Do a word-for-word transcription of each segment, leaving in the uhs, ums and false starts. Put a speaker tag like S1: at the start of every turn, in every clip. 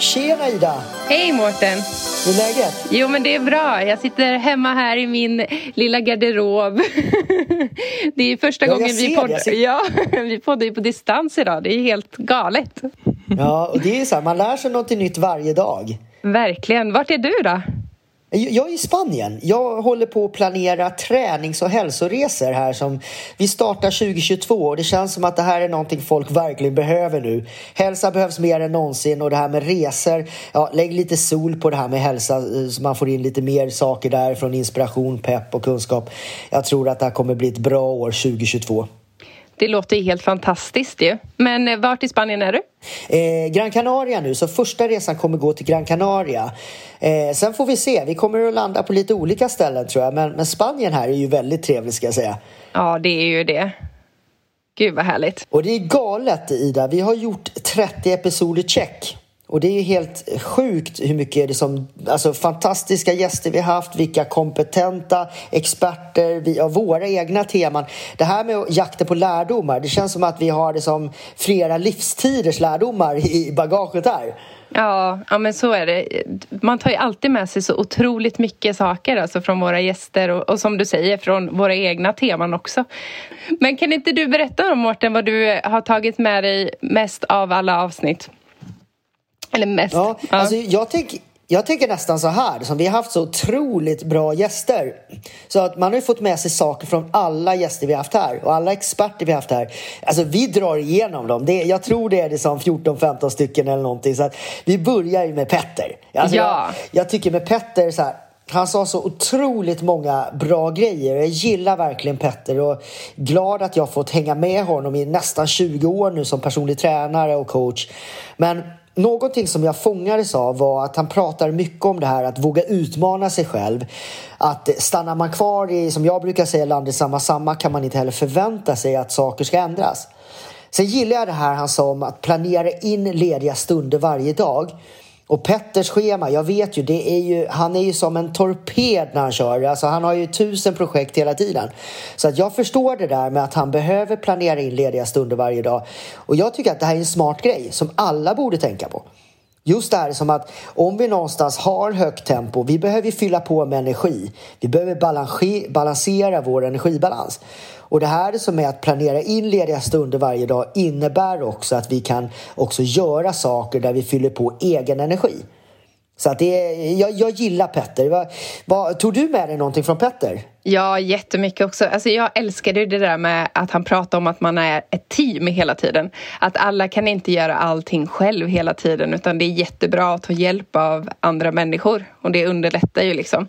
S1: Tjena Ida!
S2: Hej Mårten!
S1: Hur är läget?
S2: Jo men det är bra, jag sitter hemma här i min lilla garderob. Det är första
S1: ja,
S2: gången vi poddar. Ser... Ja, vi poddar ju på distans idag, det är helt galet.
S1: Ja, och det är så här, man lär sig något nytt varje dag.
S2: Verkligen, vart är du då?
S1: Jag är i Spanien. Jag håller på att planera tränings- och hälsoresor här som vi startar tjugo tjugotvå. Och det känns som att det här är någonting folk verkligen behöver nu. Hälsa behövs mer än någonsin och det här med resor. Ja, lägg lite sol på det här med hälsa så man får in lite mer saker där från inspiration, pepp och kunskap. Jag tror att det här kommer bli ett bra år tjugo tjugotvå.
S2: Det låter ju helt fantastiskt ju. Men vart i Spanien är du?
S1: Eh, Gran Canaria nu, så första resan kommer gå till Gran Canaria. Eh, sen får vi se, vi kommer att landa på lite olika ställen tror jag. Men, men Spanien här är ju väldigt trevligt ska jag säga.
S2: Ja, det är ju det. Gud vad härligt.
S1: Och det är galet Ida, vi har gjort trettio episoder check. Och det är ju helt sjukt hur mycket är det som, alltså fantastiska gäster vi har haft, vilka kompetenta experter, vi har våra egna teman. Det här med jakten på lärdomar, det känns som att vi har det som flera livstiders lärdomar i bagaget här.
S2: Ja, ja men så är det. Man tar ju alltid med sig så otroligt mycket saker alltså från våra gäster och, och som du säger från våra egna teman också. Men kan inte du berätta om Mårten vad du har tagit med dig mest av alla avsnitt? Eller mest.
S1: Ja, ja. Alltså jag tänker jag tänker nästan så här, som vi har haft så otroligt bra gäster. Så att man har ju fått med sig saker från alla gäster vi har haft här och alla experter vi har haft här. Alltså vi drar igenom dem. Det, jag tror det är det som fjorton femton stycken eller någonting. Så att vi börjar ju med Petter. Alltså
S2: ja.
S1: jag, jag tycker med Petter så här, han sa så otroligt många bra grejer. Jag gillar verkligen Petter och glad att jag har fått hänga med honom i nästan tjugo år nu som personlig tränare och coach. Men någonting som jag fångades av var att han pratar mycket om det här att våga utmana sig själv. Att stannar man kvar i, som jag brukar säga, landet samma samma kan man inte heller förvänta sig att saker ska ändras. Sen gillar jag det här han sa om att planera in lediga stunder varje dag. Och Petters schema, jag vet ju, det är ju, han är ju som en torped när han kör. Alltså han har ju tusen projekt hela tiden. Så att jag förstår det där med att han behöver planera in lediga stunder varje dag. Och jag tycker att det här är en smart grej som alla borde tänka på. Just det här som att om vi någonstans har högt tempo, vi behöver fylla på med energi. Vi behöver balanse- balansera vår energibalans. Och det här som är att planera in lediga stunder varje dag innebär också att vi kan också göra saker där vi fyller på egen energi. Så att det är, jag, jag gillar Petter. Vad, vad, tog du med dig någonting från Petter?
S2: Ja, jättemycket också. Alltså jag älskade det där med att han pratar om att man är ett team hela tiden. Att alla kan inte göra allting själv hela tiden utan det är jättebra att ta hjälp av andra människor. Och det underlättar ju liksom.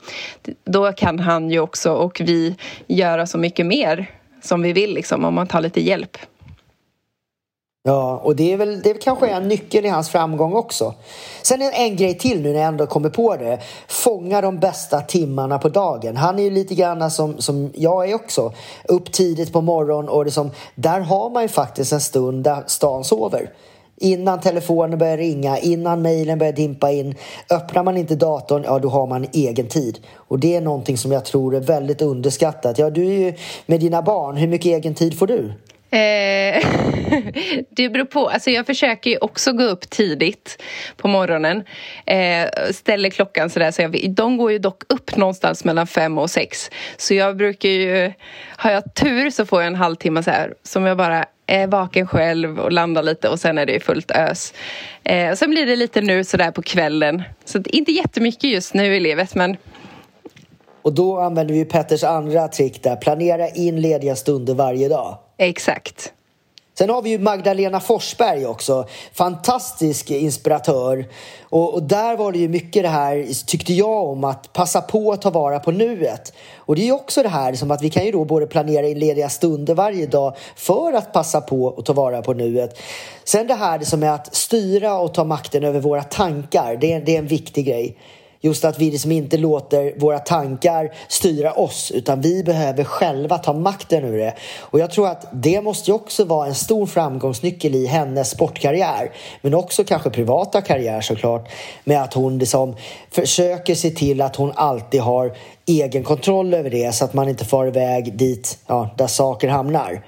S2: Då kan han ju också och vi göra så mycket mer som vi vill liksom om man tar lite hjälp.
S1: Ja, och det är väl det är kanske en nyckel i hans framgång också. Sen är en grej till nu när jag ändå kommer på det. Fånga de bästa timmarna på dagen. Han är ju lite grann som, som jag är också. Upp tidigt på morgon och det som, där har man ju faktiskt en stund där stan sover. Innan telefonen börjar ringa, innan mejlen börjar dimpa in. Öppnar man inte datorn, ja då har man egen tid. Och det är någonting som jag tror är väldigt underskattat. Ja, du är ju med dina barn, hur mycket egen tid får du?
S2: Eh, det beror på. Alltså jag försöker ju också gå upp tidigt på morgonen. Eh, ställer klockan sådär. Så jag, de går ju dock upp någonstans mellan fem och sex. Så jag brukar ju, har jag tur så får jag en halvtimme så här. Som jag bara är vaken själv och landar lite. Och sen är det fullt ös. Eh, och sen blir det lite nu sådär på kvällen. Så det är inte jättemycket just nu i livet men...
S1: Och då använder vi Petters andra trick där. Planera in lediga stunder varje dag.
S2: Exakt.
S1: Sen har vi ju Magdalena Forsberg också. Fantastisk inspiratör. Och, och där var det ju mycket det här, tyckte jag, om att passa på att ta vara på nuet. Och det är ju också det här som att vi kan ju då både planera in lediga stunder varje dag för att passa på att ta vara på nuet. Sen det här som är att styra och ta makten över våra tankar. Det är, det är en viktig grej. Just att vi liksom inte låter våra tankar styra oss utan vi behöver själva ta makten ur det. Och jag tror att det måste ju också vara en stor framgångsnyckel i hennes sportkarriär. Men också kanske privata karriär såklart. Med att hon liksom försöker se till att hon alltid har egen kontroll över det så att man inte far iväg dit ja, där saker hamnar.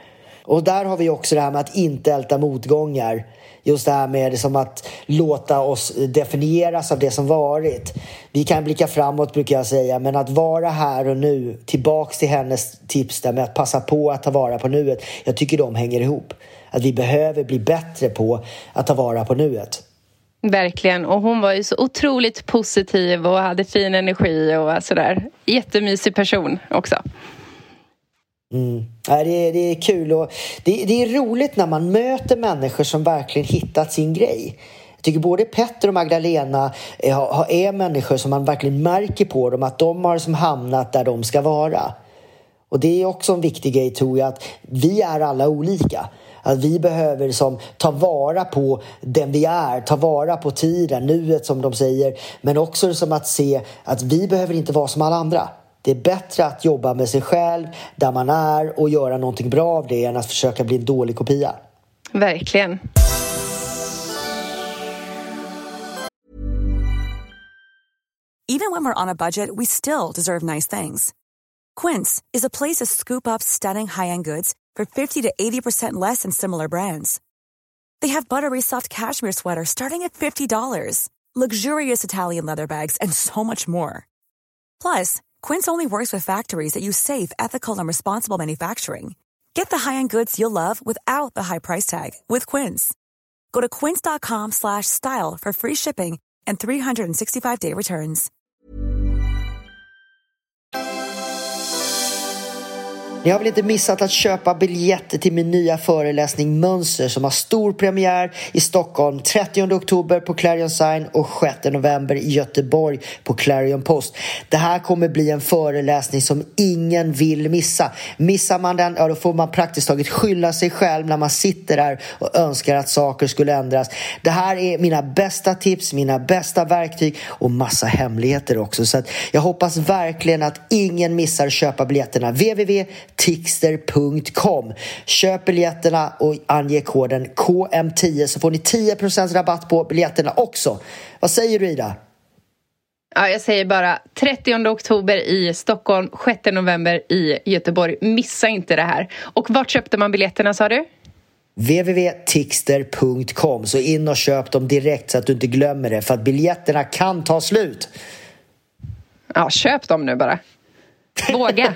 S1: Och där har vi också det här med att inte älta motgångar. Just det här med det som att låta oss definieras av det som varit. Vi kan blicka framåt brukar jag säga, men att vara här och nu, tillbaks till hennes tips där med att passa på att ta vara på nuet. Jag tycker de hänger ihop. Att vi behöver bli bättre på att ta vara på nuet.
S2: Verkligen, och hon var ju så otroligt positiv och hade fin energi och sådär. Jättemysig person också.
S1: Mm. Ja, det, är, det är kul och det, det är roligt när man möter människor som verkligen hittat sin grej. Jag tycker både Petter och Magdalena är, är människor som man verkligen märker på dem att de har som hamnat där de ska vara. Och det är också en viktig grej tror jag, att vi är alla olika. Att vi behöver som, ta vara på den vi är, ta vara på tiden, nuet som de säger. Men också som att se att vi behöver inte vara som alla andra. Det är bättre att jobba med sig själv där man är och göra någonting bra av det än att försöka bli en dålig kopia.
S2: Verkligen.
S3: Even when we're on a budget, we still deserve nice things. Quince is a place to scoop up stunning high-end goods for fifty to eighty percent less than similar brands. They have buttery soft cashmere sweaters starting at fifty dollars, luxurious Italian leather bags, and so much more. Plus, Quince only works with factories that use safe, ethical, and responsible manufacturing. Get the high-end goods you'll love without the high price tag with Quince. Go to quince.com slash style for free shipping and three sixty-five day returns.
S1: Ni har väl inte missat att köpa biljetter till min nya föreläsning Mönster som har stor premiär i Stockholm trettionde oktober på Clarion Sign och sjätte november i Göteborg på Clarion Post. Det här kommer bli en föreläsning som ingen vill missa. Missar man den, ja då får man praktiskt taget skylla sig själv när man sitter där och önskar att saker skulle ändras. Det här är mina bästa tips, mina bästa verktyg och massa hemligheter också. Så att jag hoppas verkligen att ingen missar att köpa biljetterna. w w w punkt tixter punkt com. Köp biljetterna och ange koden K M tio så får ni tio procent rabatt på biljetterna också. Vad säger du, Ida?
S2: Ja, jag säger bara trettionde oktober i Stockholm, sjätte november i Göteborg. Missa inte det här. Och vart köpte man biljetterna, sa du?
S1: w w w punkt tixter punkt com. Så in och köp dem direkt så att du inte glömmer det, för att biljetterna kan ta slut.
S2: Ja, köp dem nu bara. Våga.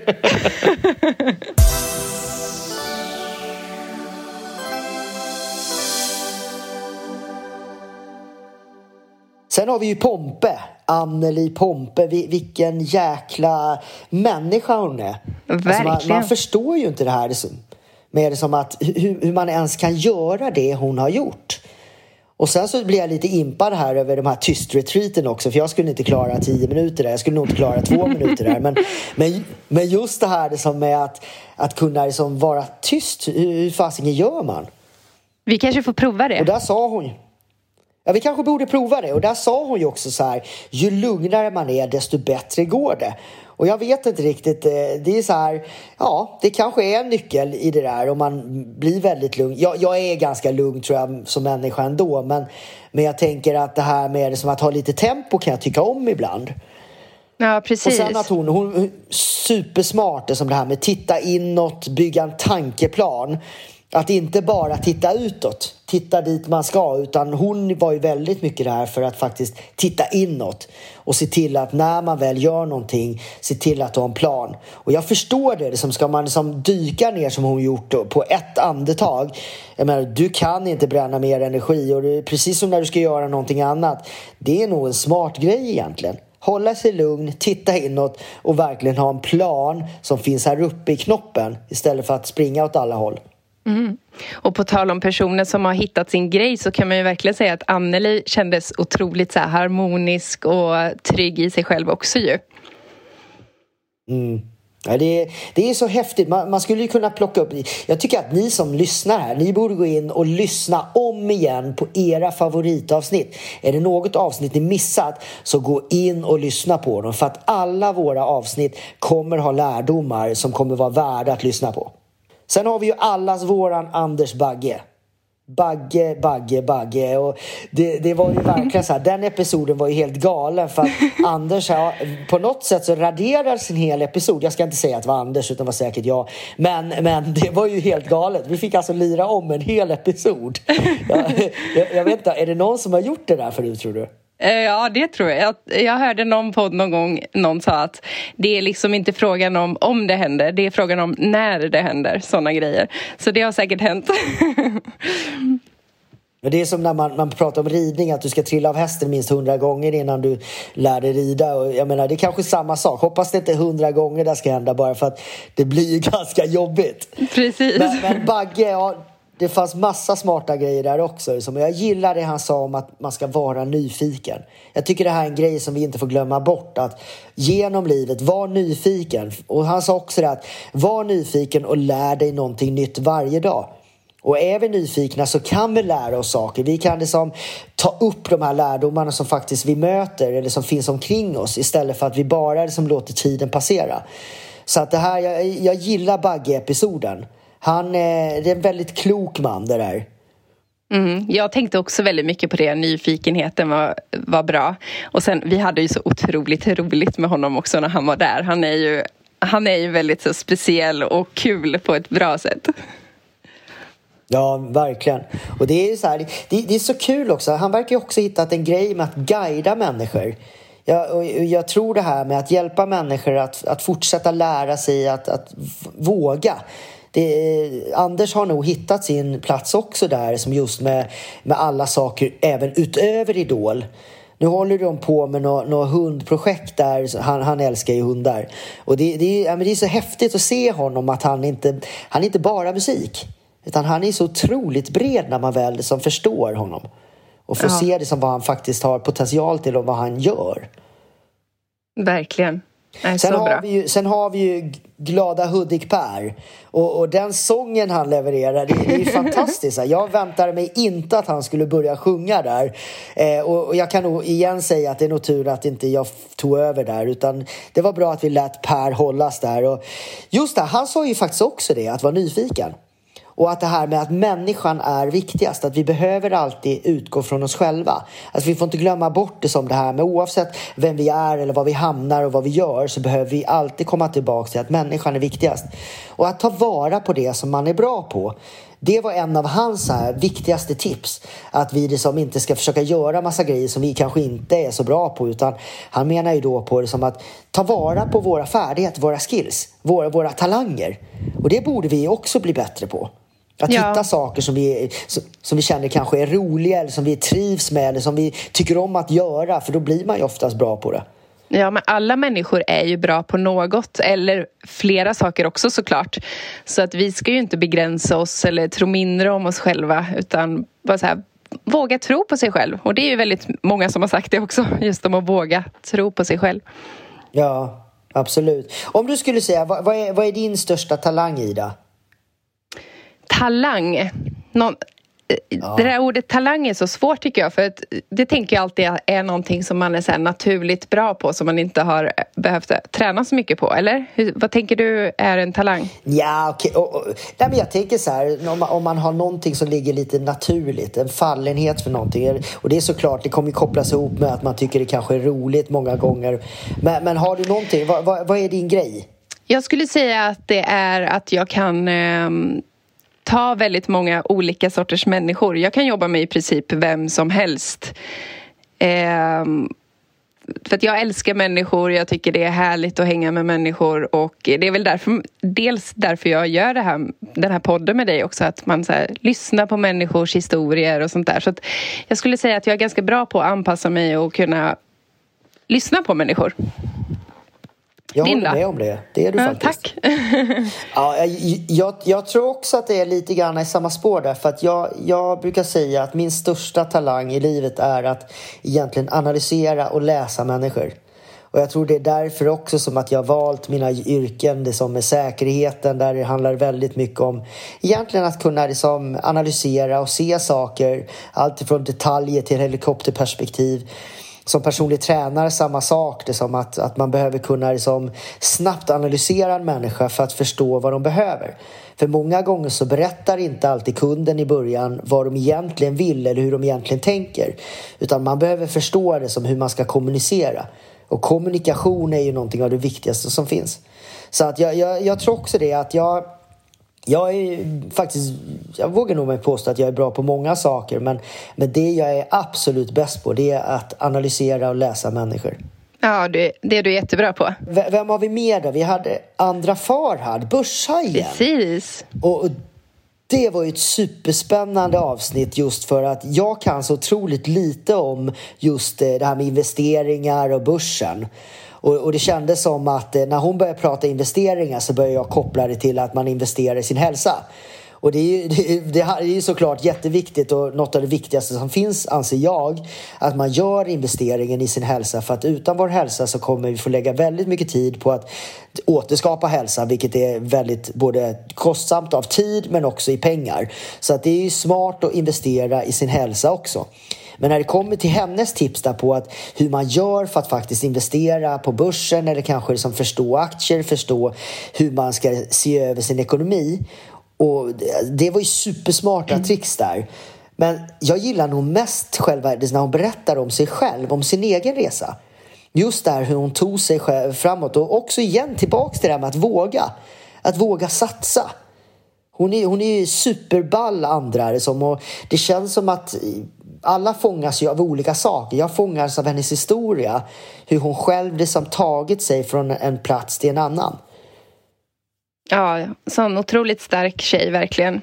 S1: Sen har vi ju Pompe, Anneli Pompe. Vilken jäkla människa hon är. Alltså man, man förstår ju inte det här med det som att hur, hur man ens kan göra det hon har gjort. Och sen så blir jag lite impad här över de här tystretreaten också. För jag skulle inte klara tio minuter där. Jag skulle nog inte klara två minuter där. Men, men, men just det här det som med att, att kunna liksom vara tyst. Hur, hur fasiken gör man?
S2: Vi kanske får prova det.
S1: Och där sa hon... Ja, vi kanske borde prova det. Och där sa hon ju också så här. Ju lugnare man är, desto bättre går det. Och jag vet inte riktigt, det är så här, ja, det kanske är en nyckel i det där om man blir väldigt lugn. Jag, jag är ganska lugn tror jag som människa ändå, men, men jag tänker att det här med det som att ha lite tempo kan jag tycka om ibland.
S2: Ja, precis.
S1: Och sen att hon, hon supersmart det som det här med titta inåt, bygga en tankeplan. Att inte bara titta utåt, titta dit man ska, utan hon var ju väldigt mycket där för att faktiskt titta inåt och se till att när man väl gör någonting, se till att ha en plan. Och jag förstår det, som ska man liksom dyka ner som hon gjort då, på ett andetag. Jag menar, du kan inte bränna mer energi och det är precis som när du ska göra någonting annat. Det är nog en smart grej egentligen. Hålla sig lugn, titta inåt och verkligen ha en plan som finns här uppe i knoppen istället för att springa åt alla håll.
S2: Mm. Och på tal om personer som har hittat sin grej så kan man ju verkligen säga att Anneli kändes otroligt så här harmonisk och trygg i sig själv också ju.
S1: Mm. Ja, det, är, det är så häftigt. Man, man skulle ju kunna plocka upp... Jag tycker att ni som lyssnar här, ni borde gå in och lyssna om igen på era favoritavsnitt. Är det något avsnitt ni missat så gå in och lyssna på dem. För att alla våra avsnitt kommer ha lärdomar som kommer vara värda att lyssna på. Sen har vi ju allas våran Anders Bagge. Bagge, Bagge, Bagge. Och det, det var ju verkligen så här, den episoden var ju helt galen för att Anders, ja, på något sätt så raderar sin hel episod. Jag ska inte säga att det var Anders utan var säkert jag. Men, men det var ju helt galet. Vi fick alltså lira om en hel episod. Jag, jag, jag vet inte, är det någon som har gjort det där förut, tror du?
S2: Ja, det tror jag. jag. Jag hörde någon podd någon gång, någon sa att det är liksom inte frågan om om det händer, det är frågan om när det händer, sådana grejer. Så det har säkert hänt.
S1: Men det är som när man, man pratar om ridning, att du ska trilla av hästen minst hundra gånger innan du lär dig rida. Och jag menar, det är kanske samma sak. Hoppas det inte hundra gånger det ska hända, bara för att det blir ju ganska jobbigt.
S2: Precis.
S1: Men, men Bagge, ja, det fanns massa smarta grejer där också. Som jag gillar det han sa om att man ska vara nyfiken. Jag tycker det här är en grej som vi inte får glömma bort. Att genom livet, var nyfiken. Och han sa också det, att var nyfiken och lär dig någonting nytt varje dag. Och är vi nyfikna så kan vi lära oss saker. Vi kan liksom ta upp de här lärdomarna som faktiskt vi möter eller som finns omkring oss, istället för att vi bara liksom låter tiden passera. Så att det här, jag, jag gillar Bagge-episoden. Han är, det är en väldigt klok man, det där.
S2: Mm, jag tänkte också väldigt mycket på det. Nyfikenheten var, var bra. Och sen, vi hade ju så otroligt roligt med honom också när han var där. Han är ju, han är ju väldigt så speciell och kul på ett bra sätt.
S1: Ja, verkligen. Och det är ju så här, det, det är så kul också. Han verkar ju också hittat en grej med att guida människor. Jag, och jag tror det här med att hjälpa människor att, att fortsätta lära sig att, att våga. Det, Anders har nog hittat sin plats också där, som just med, med alla saker även utöver Idol. Nu håller de på med något nå hundprojekt där. Han, han älskar ju hundar. Och det, det, ja, men det är så häftigt att se honom, att han inte, han är inte bara musik. Utan han är så otroligt bred när man väl som förstår honom. Och får ja. se det som vad han faktiskt har potential till och vad han gör.
S2: Verkligen. Nej,
S1: sen,
S2: så
S1: har
S2: bra.
S1: Vi ju, sen har vi ju Glada Hudik-Per. Och, och den sången han levererar, det, det är ju fantastiskt. Jag väntade mig inte att han skulle börja sjunga där. Eh, och, och jag kan nog igen säga att det är nog tur att inte jag tog över där. Utan det var bra att vi lät Per hållas där. Och just det, han sa ju faktiskt också det, att vara nyfiken. Och att det här med att människan är viktigast. Att vi behöver alltid utgå från oss själva. Att vi får inte glömma bort det som det här med, oavsett vem vi är eller var vi hamnar och vad vi gör, så behöver vi alltid komma tillbaka till att människan är viktigast. Och att ta vara på det som man är bra på. Det var en av hans här viktigaste tips. Att vi liksom inte ska försöka göra massa grejer som vi kanske inte är så bra på. Utan han menar ju då på det som att ta vara på våra färdigheter, våra skills, våra, våra talanger. Och det borde vi också bli bättre på. Att ja. hitta saker som vi, som, som vi känner kanske är roliga, eller som vi trivs med, eller som vi tycker om att göra. För då blir man ju oftast bra på det.
S2: Ja, men alla människor är ju bra på något, eller flera saker också såklart. Så att vi ska ju inte begränsa oss eller tro mindre om oss själva, utan bara så här, våga tro på sig själv. Och det är ju väldigt många som har sagt det också, just om att våga tro på sig själv.
S1: Ja, absolut. Om du skulle säga, vad, vad, är, vad är din största talang, Ida?
S2: Talang? Någon... Ja. Det där ordet talang är så svårt tycker jag, för att det tänker jag alltid är någonting som man är så här naturligt bra på, som man inte har behövt träna så mycket på, eller? Hur, vad tänker du är en talang?
S1: Ja, okej. Okay. Och, och, nej, men jag tänker så här, om man, om man har någonting som ligger lite naturligt, en fallenhet för någonting, och det är såklart, det kommer ju kopplas ihop med att man tycker det kanske är roligt många gånger, men, men har du någonting, vad, vad, vad är din grej?
S2: Jag skulle säga att det är att jag kan... Eh, ta väldigt många olika sorters människor. Jag kan jobba med i princip vem som helst. Eh, för att jag älskar människor. Jag tycker det är härligt att hänga med människor. Och det är väl därför, dels därför jag gör det här, den här podden med dig också. Att man så här, lyssnar på människors historier och sånt där. Så att jag skulle säga att jag är ganska bra på att anpassa mig och kunna lyssna på människor.
S1: Jag
S2: Linda.
S1: håller med om det. Det är du
S2: ja,
S1: faktiskt.
S2: Tack.
S1: ja, jag, jag, jag tror också att det är lite grann i samma spår där. För att jag, jag brukar säga att min största talang i livet är att egentligen analysera och läsa människor. Och jag tror det är därför också som att jag har valt mina yrken, det som är säkerheten, där det handlar väldigt mycket om egentligen att kunna liksom analysera och se saker, allt från detaljer till helikopterperspektiv. som personlig tränare samma sak. Det är som att, att man behöver kunna liksom snabbt analysera en människa för att förstå vad de behöver. För många gånger så berättar inte alltid kunden i början vad de egentligen vill eller hur de egentligen tänker. Utan man behöver förstå det som hur man ska kommunicera. Och kommunikation är ju någonting av det viktigaste som finns. Så att jag, jag, jag tror också det att jag... Jag är faktiskt, jag vågar nog mig påstå att jag är bra på många saker, men, men det jag är absolut bäst på, det är att analysera och läsa människor.
S2: Ja, det, det är du jättebra på.
S1: V- vem har vi med då? Vi hade Andra Farhad, Börshajen.
S2: Precis.
S1: Och, och det var ju ett superspännande avsnitt just för att jag kan så otroligt lite om just det här med investeringar och börsen. Och, och det kändes som att när hon började prata investeringar så började jag koppla det till att man investerar i sin hälsa. Och det är ju, det, det är ju såklart jätteviktigt och något av det viktigaste som finns, anser jag, att man gör investeringen i sin hälsa. För att utan vår hälsa så kommer vi få lägga väldigt mycket tid på att återskapa hälsa, vilket är väldigt både kostsamt av tid men också i pengar. Så att det är ju smart att investera i sin hälsa också. Men när det kommer till hennes tips där på att hur man gör för att faktiskt investera på börsen eller kanske liksom förstå aktier, förstå hur man ska se över sin ekonomi. Och det var ju supersmarta mm. tricks där. Men jag gillar nog mest själva när hon berättar om sig själv, om sin egen resa. Just där hur hon tog sig själv framåt och också igen tillbaka till det här med att våga. Att våga satsa. Hon är, hon är ju superball andra som, och det känns som att alla fångas ju av olika saker. Jag fångas av hennes historia. Hur hon själv liksom tagit sig från en plats till en annan.
S2: Ja, sån otroligt stark tjej verkligen.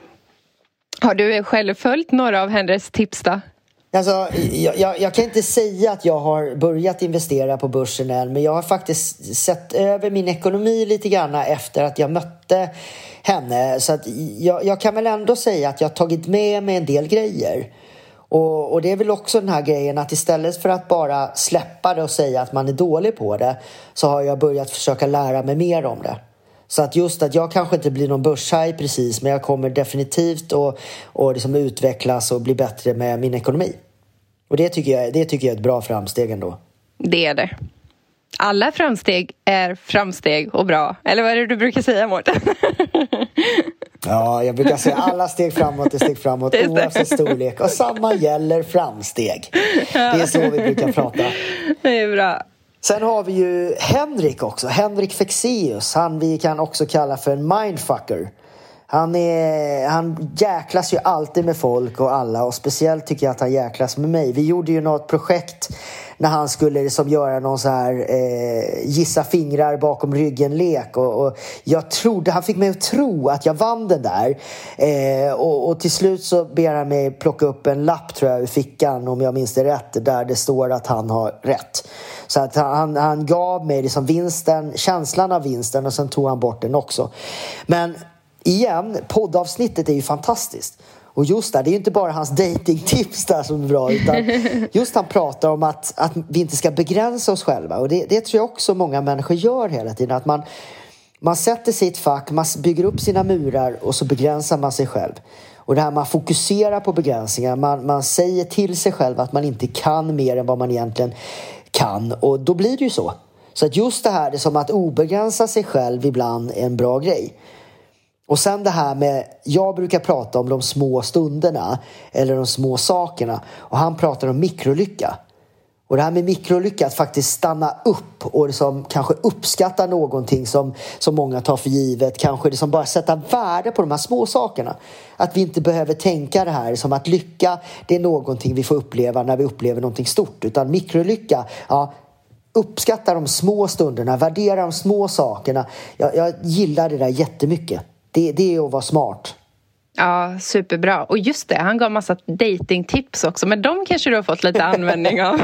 S2: Har du själv följt några av hennes tips då?
S1: Alltså, jag, jag, jag kan inte säga att jag har börjat investera på börsen än, men jag har faktiskt sett över min ekonomi lite grann efter att jag mötte henne. Så att jag, jag kan väl ändå säga att jag har tagit med mig en del grejer. Och, och det är väl också den här grejen att istället för att bara släppa det och säga att man är dålig på det, så har jag börjat försöka lära mig mer om det. Så att just att jag kanske inte blir någon börshaj precis, men jag kommer definitivt att och liksom utvecklas och bli bättre med min ekonomi. Och det tycker jag, det tycker jag är ett bra framsteg ändå.
S2: Det är det. Alla framsteg är framsteg och bra. Eller vad är det du brukar säga, Mårten?
S1: Ja, jag brukar säga alla steg framåt är steg framåt oavsett storlek. Och samma gäller framsteg. Det är så vi brukar prata.
S2: Det är bra.
S1: Sen har vi ju Henrik också. Henrik Fexeus. Han vi kan också kalla för en mindfucker. Han, är, han jäklas ju alltid med folk och alla. Och speciellt tycker jag att han jäklas med mig. Vi gjorde ju något projekt när han skulle liksom göra någon så här eh, gissa fingrar bakom ryggen-lek. Och, och jag trodde, han fick mig att tro att jag vann den där. Eh, och, och till slut så ber han mig plocka upp en lapp, tror jag, i fickan, om jag minns det rätt, där det står att han har rätt. Så att han, han gav mig liksom vinsten, känslan av vinsten, och sen tog han bort den också. Men igen, poddavsnittet är ju fantastiskt. Och just där, det är ju inte bara hans datingtips där som är bra, utan just han pratar om att, att vi inte ska begränsa oss själva. Och det, det tror jag också många människor gör hela tiden. Att man, man sätter sig i ett fack, man bygger upp sina murar och så begränsar man sig själv. Och det här, man fokuserar på begränsningar. Man, man säger till sig själv att man inte kan mer än vad man egentligen kan. Och då blir det ju så. Så att just det här, det är som att obegränsa sig själv ibland är en bra grej. Och sen det här med, jag brukar prata om de små stunderna eller de små sakerna, och han pratar om mikrolycka. Och det här med mikrolycka, att faktiskt stanna upp och liksom kanske uppskatta någonting som, som många tar för givet. Kanske liksom bara sätta värde på de här små sakerna. Att vi inte behöver tänka det här som att lycka, det är någonting vi får uppleva när vi upplever någonting stort. Utan mikrolycka, ja, uppskatta de små stunderna, värdera de små sakerna. Jag, jag gillar det där jättemycket. Det, det är att vara smart.
S2: Ja, superbra. Och just det, han gav massa datingtips också. Men de kanske du har fått lite användning av.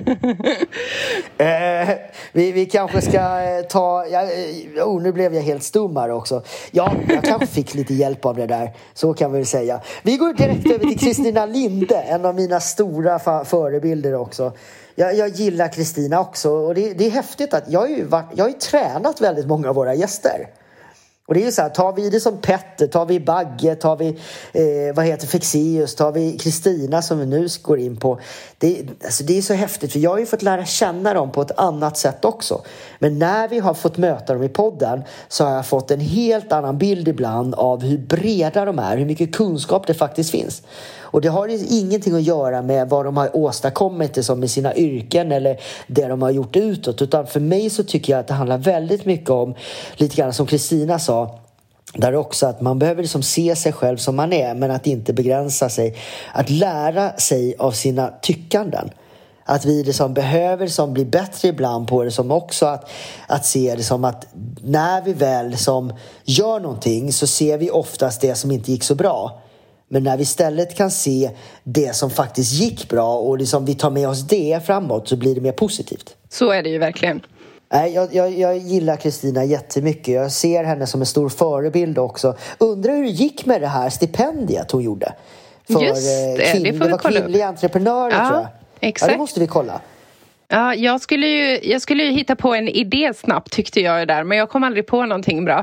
S1: eh, vi, vi kanske ska ta... Ja, oh, nu blev jag helt stummare också. Ja, jag kanske fick lite hjälp av det där. Så kan vi väl säga. Vi går direkt över till Kristina Linde. En av mina stora fa- förebilder också. Jag, jag gillar Kristina också. Och det, det är häftigt att jag har ju, varit, jag har ju tränat väldigt många av våra gäster. Och det är ju så här, tar vi det som Petter, tar vi Bagge, tar vi eh, vad heter Fexeus, tar vi Kristina som vi nu går in på. Det, alltså det är så häftigt, för jag har ju fått lära känna dem på ett annat sätt också. Men när vi har fått möta dem i podden så har jag fått en helt annan bild ibland av hur breda de är, hur mycket kunskap det faktiskt finns. Och det har ingenting att göra med vad de har åstadkommit det som med sina yrken eller det de har gjort utåt. Utan för mig så tycker jag att det handlar väldigt mycket om, lite grann som Kristina sa, där också att man behöver liksom se sig själv som man är, men att inte begränsa sig. Att lära sig av sina tyckanden. Att vi liksom behöver som bli bättre ibland på det, som också att, att se det som att när vi väl som gör någonting så ser vi oftast det som inte gick så bra. Men när vi istället kan se det som faktiskt gick bra och liksom vi tar med oss det framåt, så blir det mer positivt.
S2: Så är det ju verkligen.
S1: Nej, jag, jag, jag gillar Kristina jättemycket. Jag ser henne som en stor förebild också. Undrar hur det gick med det här stipendiet hon gjorde. För
S2: Just det,
S1: kvinn,
S2: det får
S1: det
S2: vi
S1: var
S2: kolla
S1: kvinnliga
S2: upp.
S1: entreprenörer,
S2: Ja,
S1: tror jag.
S2: exakt.
S1: Ja, det måste vi kolla.
S2: Ja, jag skulle ju, jag skulle ju hitta på en idé snabbt, tyckte jag där. Men jag kom aldrig på någonting bra.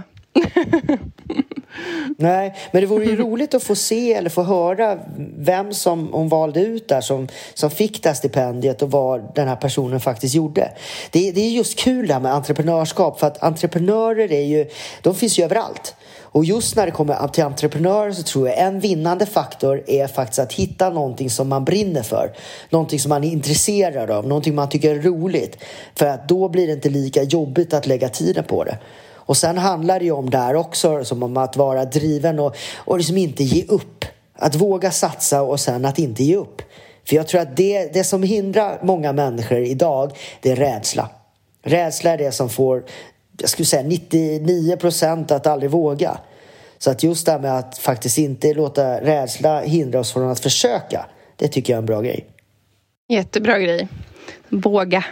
S1: Nej, men det vore ju roligt att få se eller få höra vem som hon valde ut där som, som fick det här stipendiet och vad den här personen faktiskt gjorde. Det, det är just kul det här med entreprenörskap, för att entreprenörer är ju, de finns ju överallt. Och just när det kommer till entreprenörer så tror jag en vinnande faktor är faktiskt att hitta någonting som man brinner för. Någonting som man är intresserad av, någonting man tycker är roligt. För att då blir det inte lika jobbigt att lägga tiden på det. Och sen handlar det ju om där också, som om att vara driven och, och liksom inte ge upp. Att våga satsa och sen att inte ge upp. För jag tror att det, det som hindrar många människor idag, det är rädsla. Rädsla är det som får, jag skulle säga nittionio procent att aldrig våga. Så att just det här med att faktiskt inte låta rädsla hindra oss från att försöka, det tycker jag är en bra grej.
S2: Jättebra grej. Våga.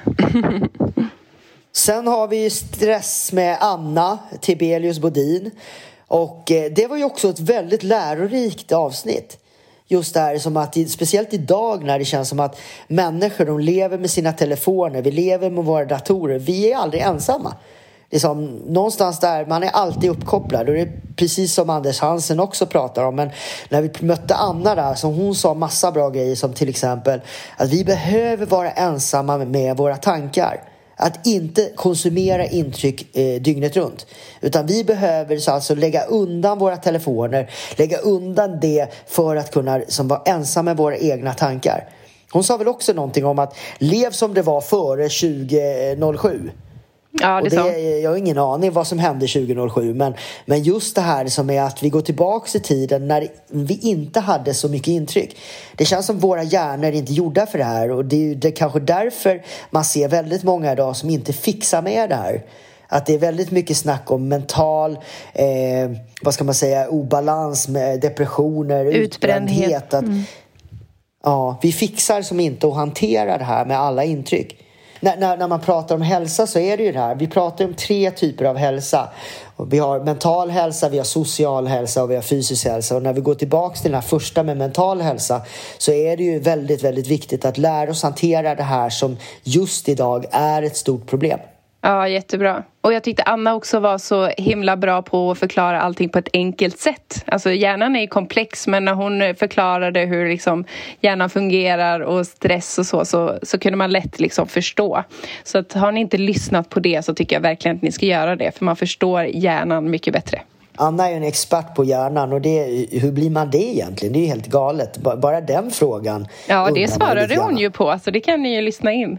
S1: Sen har vi stress med Anna Tibelius Bodin. Och det var ju också ett väldigt lärorikt avsnitt. Just det här som att, speciellt idag när det känns som att människor, de lever med sina telefoner. Vi lever med våra datorer. Vi är aldrig ensamma. Det är som någonstans där, man är alltid uppkopplad. Och det är precis som Anders Hansen också pratar om. Men när vi mötte Anna där, så hon sa massa bra grejer, som till exempel att vi behöver vara ensamma med våra tankar. Att inte konsumera intryck eh, dygnet runt. Utan vi behöver så alltså lägga undan våra telefoner. Lägga undan det för att kunna som vara ensamma med våra egna tankar. Hon sa väl också någonting om att lev som det var före tjugo noll sju.
S2: Ja, det,
S1: och det jag har ingen aning vad som hände tjugo noll sju. Men, men just det här som är att vi går tillbaka i tiden när vi inte hade så mycket intryck. Det känns som våra hjärnor är inte gjorda för det här. Och det är, det är kanske därför man ser väldigt många idag som inte fixar med det här. Att det är väldigt mycket snack om mental, eh, vad ska man säga, obalans med depressioner, utbrändhet. Att, mm. ja, vi fixar som inte att hantera det här med alla intryck. När, när, när man pratar om hälsa så är det ju det här. Vi pratar om tre typer av hälsa. Vi har mental hälsa, vi har social hälsa och vi har fysisk hälsa. Och när vi går tillbaka till den här första med mental hälsa, så är det ju väldigt, väldigt viktigt att lära oss hantera det här som just idag är ett stort problem.
S2: Ja, jättebra. Och jag tyckte Anna också var så himla bra på att förklara allting på ett enkelt sätt. Alltså hjärnan är ju komplex, men när hon förklarade hur liksom hjärnan fungerar och stress och så, så, så kunde man lätt liksom förstå. Så att har ni inte lyssnat på det, så tycker jag verkligen att ni ska göra det. För man förstår hjärnan mycket bättre.
S1: Anna är ju en expert på hjärnan, och det, hur blir man det egentligen? Det är ju helt galet. Bara den frågan.
S2: Ja, det svarade hon ju på, så det kan ni ju lyssna in.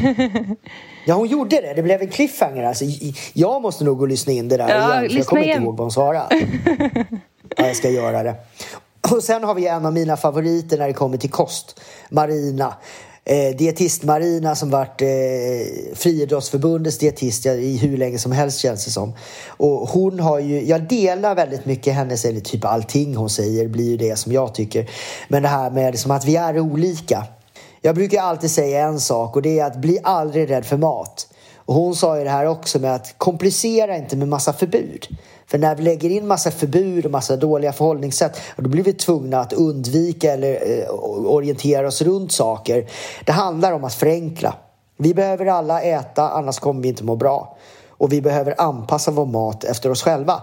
S1: Ja, hon gjorde det. Det blev en cliffhanger. Alltså, jag måste nog gå och lyssna in det där
S2: ja,
S1: igen. För jag kommer igen. inte ihåg vad hon svarade. Ja, jag ska göra det. Och sen har vi en av mina favoriter när det kommer till kost. Marina. Eh, dietist Marina som varit eh, Friidrottsförbundets dietist i hur länge som helst, känns det som. Och hon har ju, jag delar väldigt mycket hennes, eller typ allting hon säger blir ju det som jag tycker. Men det här med liksom att vi är olika. Jag brukar alltid säga en sak, och det är att bli aldrig rädd för mat. Och hon sa ju det här också med att komplicera inte med massa förbud. För när vi lägger in massa förbud och massa dåliga förhållningssätt, då blir vi tvungna att undvika eller eh, orientera oss runt saker. Det handlar om att förenkla. Vi behöver alla äta, annars kommer vi inte må bra. Och vi behöver anpassa vår mat efter oss själva.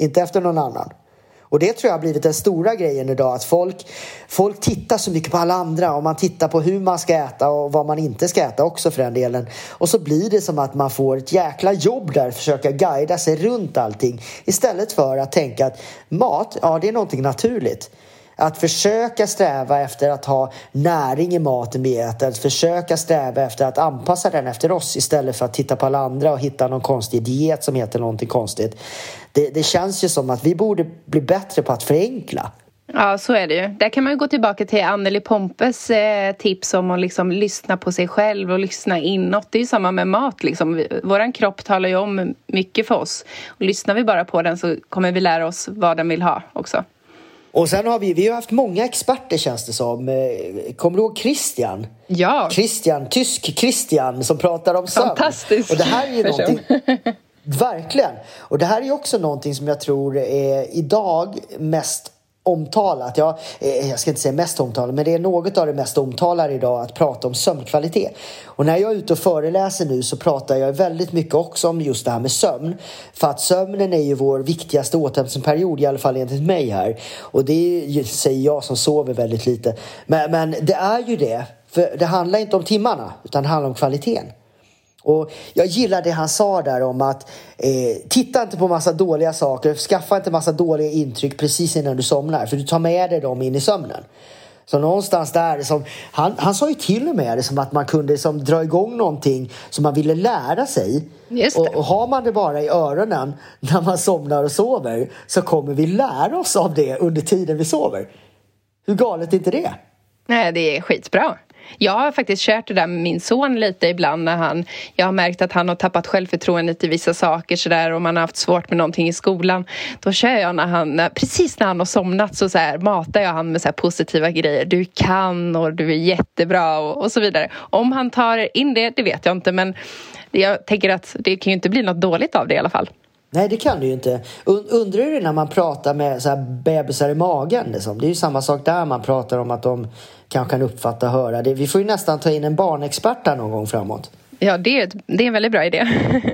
S1: inte efter någon annan. Och det tror jag har blivit den stora grejen idag, att folk, folk tittar så mycket på alla andra, och man tittar på hur man ska äta och vad man inte ska äta också för den delen. Och så blir det som att man får ett jäkla jobb där, försöka guida sig runt allting, istället för att tänka att mat, ja, det är någonting naturligt. Att försöka sträva efter att ha näring i maten vi äter, att försöka sträva efter att anpassa den efter oss istället för att titta på alla andra och hitta någon konstig diet som heter någonting konstigt. Det, det känns ju som att vi borde bli bättre på att förenkla.
S2: Ja, så är det ju. Där kan man ju gå tillbaka till Anneli Pompes eh, tips om att liksom lyssna på sig själv och lyssna inåt. Det är ju samma med mat. Liksom. Våran kropp talar ju om mycket för oss. Och lyssnar vi bara på den så kommer vi lära oss vad den vill ha också.
S1: Och sen har vi, vi har haft många experter, känns det som. Kommer du ihåg Christian?
S2: Ja.
S1: Christian, tysk Christian som pratar om sömn.
S2: Fantastiskt.
S1: Och det här är ju någonting... Verkligen. Och det här är ju också någonting som jag tror är idag mest omtalat. Ja, jag ska inte säga mest omtalat, men det är något av det mest omtalade idag att prata om sömnkvalitet. Och när jag är ute och föreläser nu så pratar jag väldigt mycket också om just det här med sömn. För att sömnen är ju vår viktigaste återhämtningsperiod, i alla fall enligt mig här. Och det är, säger jag som sover väldigt lite. Men, men det är ju det. För det handlar inte om timmarna, utan det handlar om kvaliteten. Och jag gillar det han sa där om att eh, titta inte på massa dåliga saker, skaffa inte massa dåliga intryck precis innan du somnar, för du tar med dig dem in i sömnen. Så någonstans där som, han, han sa ju till och med det som att man kunde som dra igång någonting som man ville lära sig.
S2: Just det.
S1: Och, och har man det bara i öronen när man somnar och sover, så kommer vi lära oss av det under tiden vi sover. Hur galet är inte det?
S2: Nej, det är skitbra. Jag har faktiskt kört det där med min son lite ibland när han, jag har märkt att han har tappat självförtroendet i vissa saker så där, och man har haft svårt med någonting i skolan. Då kör jag när han, när, precis när han har somnat så, så här, matar jag han med så här positiva grejer. Du kan och du är jättebra och, och så vidare. Om han tar in det, det vet jag inte, men jag tänker att det kan ju inte bli något dåligt av det i alla fall.
S1: Nej, det kan du ju inte. Undrar du när man pratar med så här bebisar i magen? Liksom? Det är ju samma sak där, man pratar om att de kanske kan uppfatta och höra. Det, vi får ju nästan ta in en barnexpert där någon gång framåt.
S2: Ja, det är, det är en väldigt bra idé.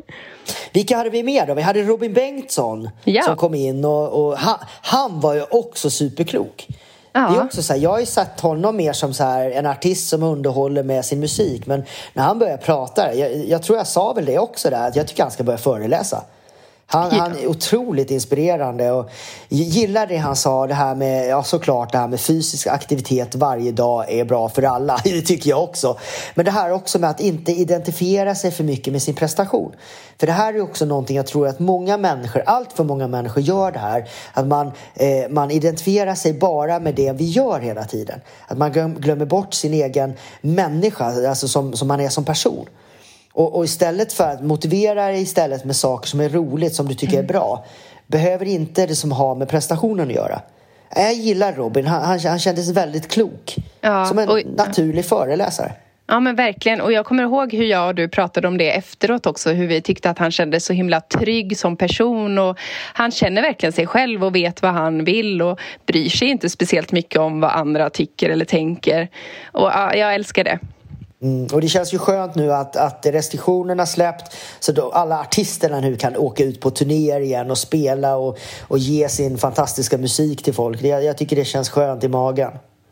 S1: Vilka hade vi med då? Vi hade Robin Bengtsson, ja, som kom in och, och han, han var ju också superklok. Ja. Det är också så här, jag har ju sett honom mer som så här, en artist som underhåller med sin musik. Men när han börjar prata, jag, jag tror jag sa väl det också där, att jag tycker han ska börja föreläsa. Han, ja. han är otroligt inspirerande och gillar det han sa, det här med, ja såklart det här med fysisk aktivitet varje dag är bra för alla, det tycker jag också. Men det här också med att inte identifiera sig för mycket med sin prestation. För det här är också någonting jag tror att många människor, allt för många människor gör det här. Att man, eh, man identifierar sig bara med det vi gör hela tiden. Att man glömmer bort sin egen människa, alltså som, som man är som person. Och, och istället för att motivera dig istället med saker som är roligt, som du tycker är bra, behöver inte det som har med prestationen att göra. Jag gillar Robin, han, han, han kändes väldigt klok. Ja, som en och, naturlig föreläsare.
S2: Ja, men verkligen. Och jag kommer ihåg hur jag och du pratade om det efteråt också. Hur vi tyckte att han kändes så himla trygg som person. Och han känner verkligen sig själv och vet vad han vill. Och bryr sig inte speciellt mycket om vad andra tycker eller tänker. Och ja, jag älskar det.
S1: Mm, och det känns ju skönt nu att, att restriktionerna släppt, så då alla artisterna nu kan åka ut på turnéer igen och spela och, och ge sin fantastiska musik till folk. Det, jag tycker det känns skönt i magen.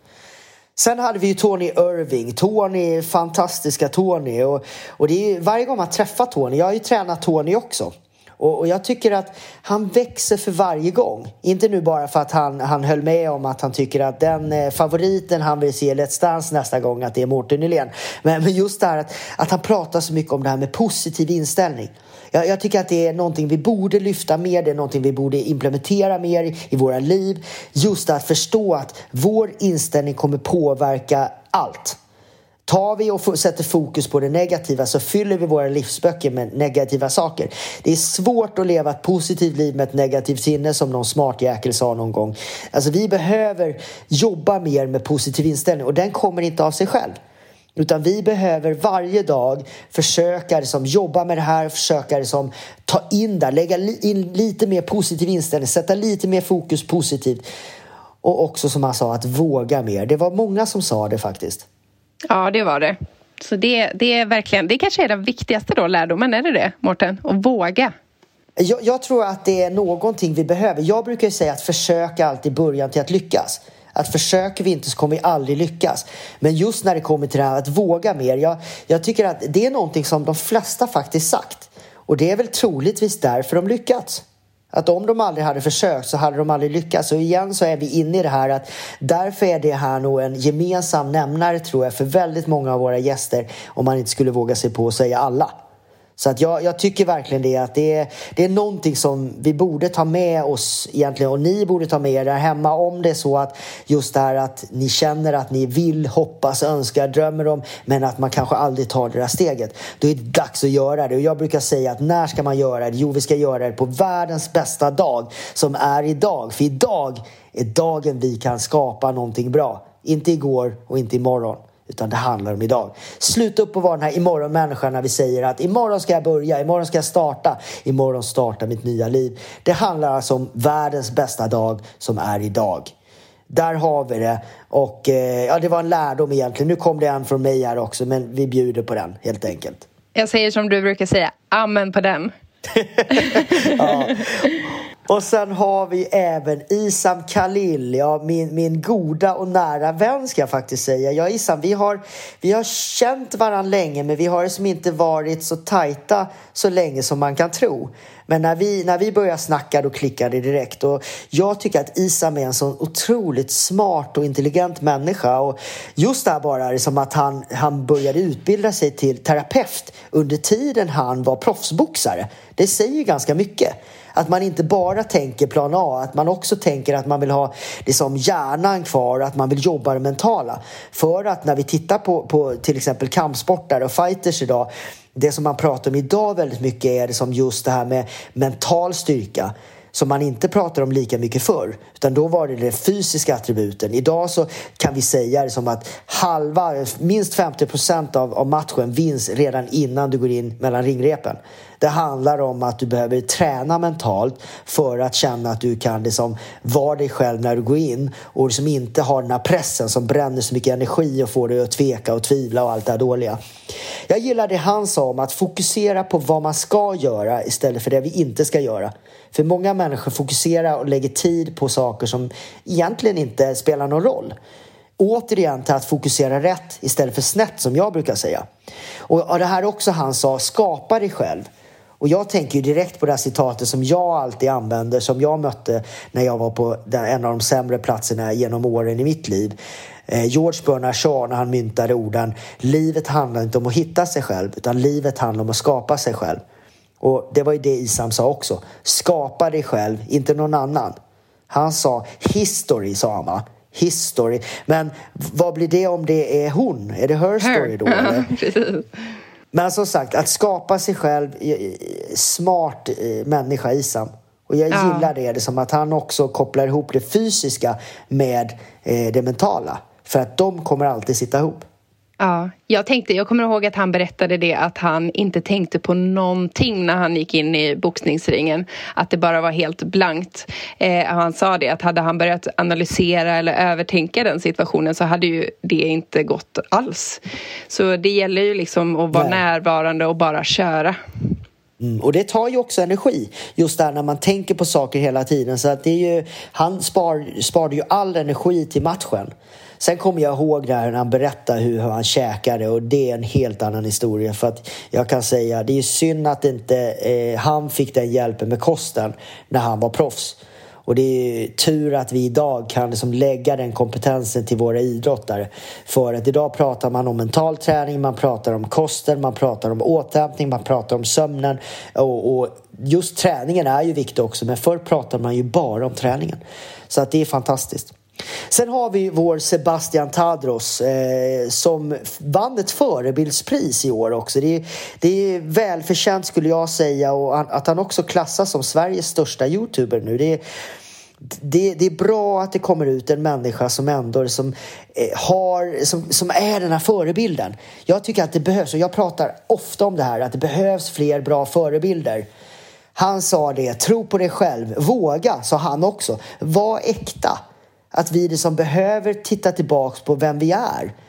S1: Sen hade vi ju Tony Irving. Tony, fantastiska Tony. Och, och det är ju, varje gång man träffar Tony, jag har ju tränat Tony också. Och, och jag tycker att han växer för varje gång. Inte nu bara för att han, han höll med om att han tycker att den eh, favoriten han vill se i Let's Dance nästa gång, att det är Mårten Nylén. Men, men just det här att, att han pratar så mycket om det här med positiv inställning. Jag, jag tycker att det är någonting vi borde lyfta mer. Det är någonting vi borde implementera mer i, i våra liv. Just att förstå att vår inställning kommer påverka allt. Tar vi och sätter fokus på det negativa så fyller vi våra livsböcker med negativa saker. Det är svårt att leva ett positivt liv med ett negativt sinne, som någon smart jäkel sa någon gång. Alltså vi behöver jobba mer med positiv inställning, och den kommer inte av sig själv. Utan vi behöver varje dag försöka liksom jobba med det här, försöka liksom ta in där, lägga in lite mer positiv inställning, sätta lite mer fokus positivt. Och också som han sa, att våga mer. Det var många som sa det faktiskt.
S2: Ja, det var det. Så det, det är verkligen, det kanske är den viktigaste då, lärdomen, är det det, Mårten? Att våga.
S1: Jag, jag tror att det är någonting vi behöver. Jag brukar ju säga att försöka alltid början till att lyckas. Att försöker vi inte så kommer vi aldrig lyckas. Men just när det kommer till det här att våga mer. Jag, jag tycker att det är någonting som de flesta faktiskt sagt. Och det är väl troligtvis därför de lyckats. Att om de aldrig hade försökt så hade de aldrig lyckats. Och igen så är vi inne i det här att därför är det här nog en gemensam nämnare tror jag för väldigt många av våra gäster. Om man inte skulle våga sig på att säga alla. Så att jag, jag tycker verkligen det att det är, det är någonting som vi borde ta med oss egentligen. Och ni borde ta med er där hemma om det är så att just det här att ni känner att ni vill, hoppas, önskar, drömmer om. Men att man kanske aldrig tar det där steget. Då är det dags att göra det. Och jag brukar säga att när ska man göra det? Jo, vi ska göra det på världens bästa dag som är idag. För idag är dagen vi kan skapa någonting bra. Inte igår och inte imorgon. Utan det handlar om idag. Sluta upp och vara den här imorgon-människan när vi säger att imorgon ska jag börja, imorgon ska jag starta, imorgon starta mitt nya liv. Det handlar alltså om världens bästa dag som är idag. Där har vi det. Och eh, ja, det var en lärdom egentligen. Nu kom det en från mig här också, men vi bjuder på den helt enkelt.
S2: Jag säger som du brukar säga, amen på den.
S1: Ja. Och sen har vi även Isam Khalil, ja, min, min goda och nära vän ska jag faktiskt säga. Jag och Isam, vi har, vi har känt varandra länge men vi har liksom inte varit så tajta så länge som man kan tro. Men när vi, när vi började snacka då klickade det direkt. Och jag tycker att Isam är en så otroligt smart och intelligent människa. Och just det här bara är som att han, han började utbilda sig till terapeut under tiden han var proffsboxare. Det säger ju ganska mycket. Att man inte bara tänker plan A, att man också tänker att man vill ha det som hjärnan kvar, att man vill jobba det mentala. För att när vi tittar på, på till exempel kampsportare och fighters idag, det som man pratar om idag väldigt mycket är det som just det här med mental styrka. Som man inte pratar om lika mycket förr. Utan då var det den fysiska attributen. Idag så kan vi säga det som att halva, minst femtio procent av, av matchen vinns redan innan du går in mellan ringrepen. Det handlar om att du behöver träna mentalt för att känna att du kan liksom vara dig själv när du går in. Och liksom inte ha den här pressen som bränner så mycket energi och får dig att tveka och tvivla och allt det här dåliga. Jag gillar det han sa om att fokusera på vad man ska göra istället för det vi inte ska göra. För många människor fokuserar och lägger tid på saker som egentligen inte spelar någon roll. Återigen till att fokusera rätt istället för snett som jag brukar säga. Och det här också han sa, skapa dig själv. Och jag tänker ju direkt på det här citatet som jag alltid använder, som jag mötte när jag var på en av de sämre platserna genom åren i mitt liv. George Bernard Shaw när han myntade orden, livet handlar inte om att hitta sig själv utan livet handlar om att skapa sig själv. Och det var ju det Isam sa också. Skapa dig själv, inte någon annan. Han sa history, sa han va? History. Men vad blir det om det är hon? Är det her story då? Eller?
S2: Precis.
S1: Men som sagt, att skapa sig själv, smart människa Isam. Och jag
S2: ja.
S1: gillar det, det som att han också kopplar ihop det fysiska med det mentala. För att de kommer alltid sitta ihop.
S2: Ja, jag tänkte, jag kommer ihåg att han berättade det att han inte tänkte på någonting när han gick in i boxningsringen. Att det bara var helt blankt. Eh, han sa det att hade han börjat analysera eller övertänka den situationen så hade ju det inte gått alls. Så det gäller ju liksom att vara Nej. närvarande och bara köra.
S1: Mm, och det tar ju också energi just där när man tänker på saker hela tiden. Så att det är ju, han spar, sparade ju all energi till matchen. Sen kommer jag ihåg där när han berättade hur, hur han käkade och det är en helt annan historia. För att jag kan säga, det är ju synd att inte eh, han fick den hjälpen med kosten när han var proffs. Och det är ju tur att vi idag kan liksom lägga den kompetensen till våra idrottare. För att idag pratar man om mental träning, man pratar om kosten, man pratar om återhämtning, man pratar om sömnen. Och, och just träningen är ju viktig också, men förr pratade man ju bara om träningen. Så att det är fantastiskt. Sen har vi vår Sebastian Tadros eh, som vann ett förebildspris i år också. Det är, det är välförtjänt skulle jag säga, och att han också klassas som Sveriges största YouTuber nu. Det är, det, det är bra att det kommer ut en människa som ändå som, eh, har, som, som är den här förebilden. Jag tycker att det behövs, och jag pratar ofta om det här, att det behövs fler bra förebilder. Han sa det, tro på dig själv, våga, sa han också. Var äkta. Att vi är det som behöver titta tillbaka på vem vi är.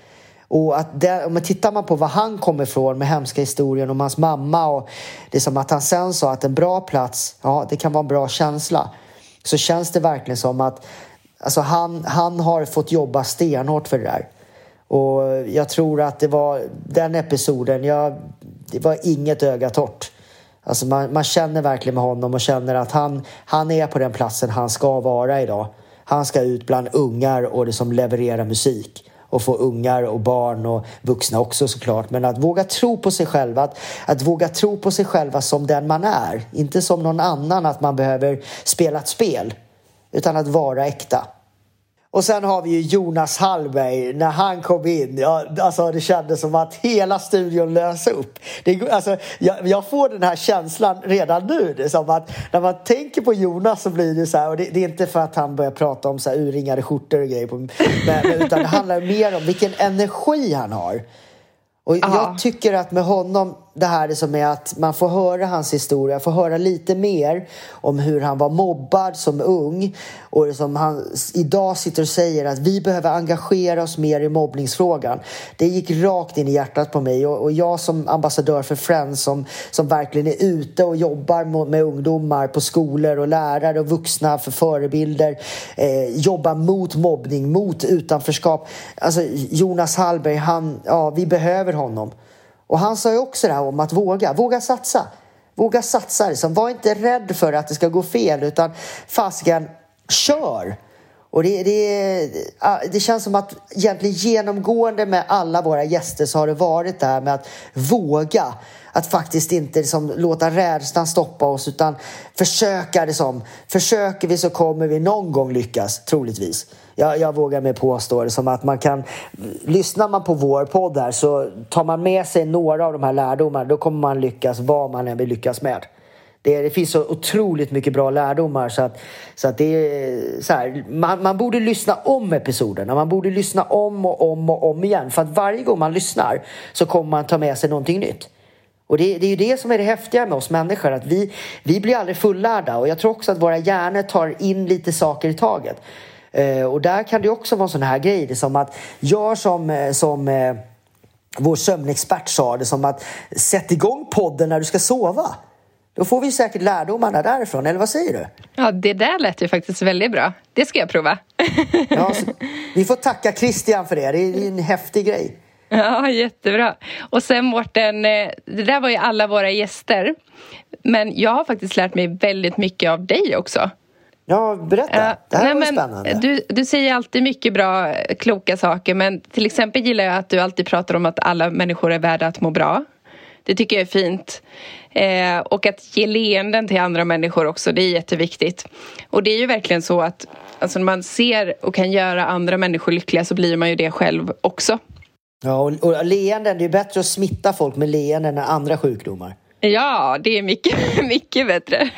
S1: Och att det, om man tittar man på vad han kommer ifrån med hemska historien om hans mamma, och det är som att han sen sa att en bra plats, ja, det kan vara en bra känsla. Så känns det verkligen som att alltså han, han har fått jobba stenhårt för det där. Och jag tror att det var den episoden, jag, det var inget öga torrt. Alltså man, man känner verkligen med honom och känner att han, han är på den platsen han ska vara idag. Han ska ut bland ungar och det som levererar musik. Och få ungar och barn och vuxna också såklart. Men att våga tro på sig själv. Att, att våga tro på sig själva som den man är. Inte som någon annan att man behöver spela ett spel. Utan att vara äkta. Och sen har vi ju Jonas Hallberg. När han kom in, ja, alltså det kändes som att hela studion lös upp. Det, alltså, jag, jag får den här känslan redan nu. Det är som att när man tänker på Jonas så blir det så här. Och det, det är inte för att han börjar prata om så här urringade skjortor och grejer. På, men, utan det handlar mer om vilken energi han har. Och Aha. jag tycker att med honom, det här är som är att man får höra hans historia, får höra lite mer om hur han var mobbad som ung. Och som han idag sitter och säger att vi behöver engagera oss mer i mobbningsfrågan. Det gick rakt in i hjärtat på mig. Och, och jag som ambassadör för Friends som, som verkligen är ute och jobbar med, med ungdomar på skolor och lärare och vuxna för förebilder. Eh, jobbar mot mobbning, mot utanförskap. Alltså Jonas Hallberg, han, ja, vi behöver honom. Och han sa ju också det här om att våga, våga satsa. Våga satsa liksom. Var inte rädd för att det ska gå fel, utan fasiken, kör. Och det, det, det känns som att egentligen genomgående med alla våra gäster så har det varit det här med att våga. Att faktiskt inte liksom låta rädslan stoppa oss, utan försöka det som. Försöker vi så kommer vi någon gång lyckas, troligtvis. Jag, jag vågar mig påstå det som att man kan, lyssnar man på vår podd här så tar man med sig några av de här lärdomarna, då kommer man lyckas vad man än vill lyckas med. Det, det finns så otroligt mycket bra lärdomar så att, så att det är så här, man, man borde lyssna om episoderna, man borde lyssna om och om och om igen, för att varje gång man lyssnar så kommer man ta med sig någonting nytt. Och det, det är ju det som är det häftiga med oss människor, att vi, vi blir aldrig fullärda, och jag tror också att våra hjärnor tar in lite saker i taget. Uh, och där kan det också vara en sån här grej, det som att gör som, som uh, vår sömnexpert sa, det som att sätt igång podden när du ska sova. Då får vi säkert lärdomarna därifrån, eller vad säger du?
S2: Ja, det där lät ju faktiskt väldigt bra. Det ska jag prova.
S1: Ja, så, vi får tacka Christian för det, det är en häftig grej.
S2: Ja, jättebra. Och sen Mårten, det där var ju alla våra gäster. Men jag har faktiskt lärt mig väldigt mycket av dig också.
S1: Ja, berätta. Det här Nej, var men, spännande.
S2: Du, du säger alltid mycket bra, kloka saker. Men till exempel gillar jag att du alltid pratar om att alla människor är värda att må bra. Det tycker jag är fint. Eh, och att ge leenden till andra människor också, det är jätteviktigt. Och det är ju verkligen så att alltså, när man ser och kan göra andra människor lyckliga så blir man ju det själv också.
S1: Ja, och, och leenden, det är bättre att smitta folk med leenden än andra sjukdomar.
S2: Ja, det är mycket, mycket bättre.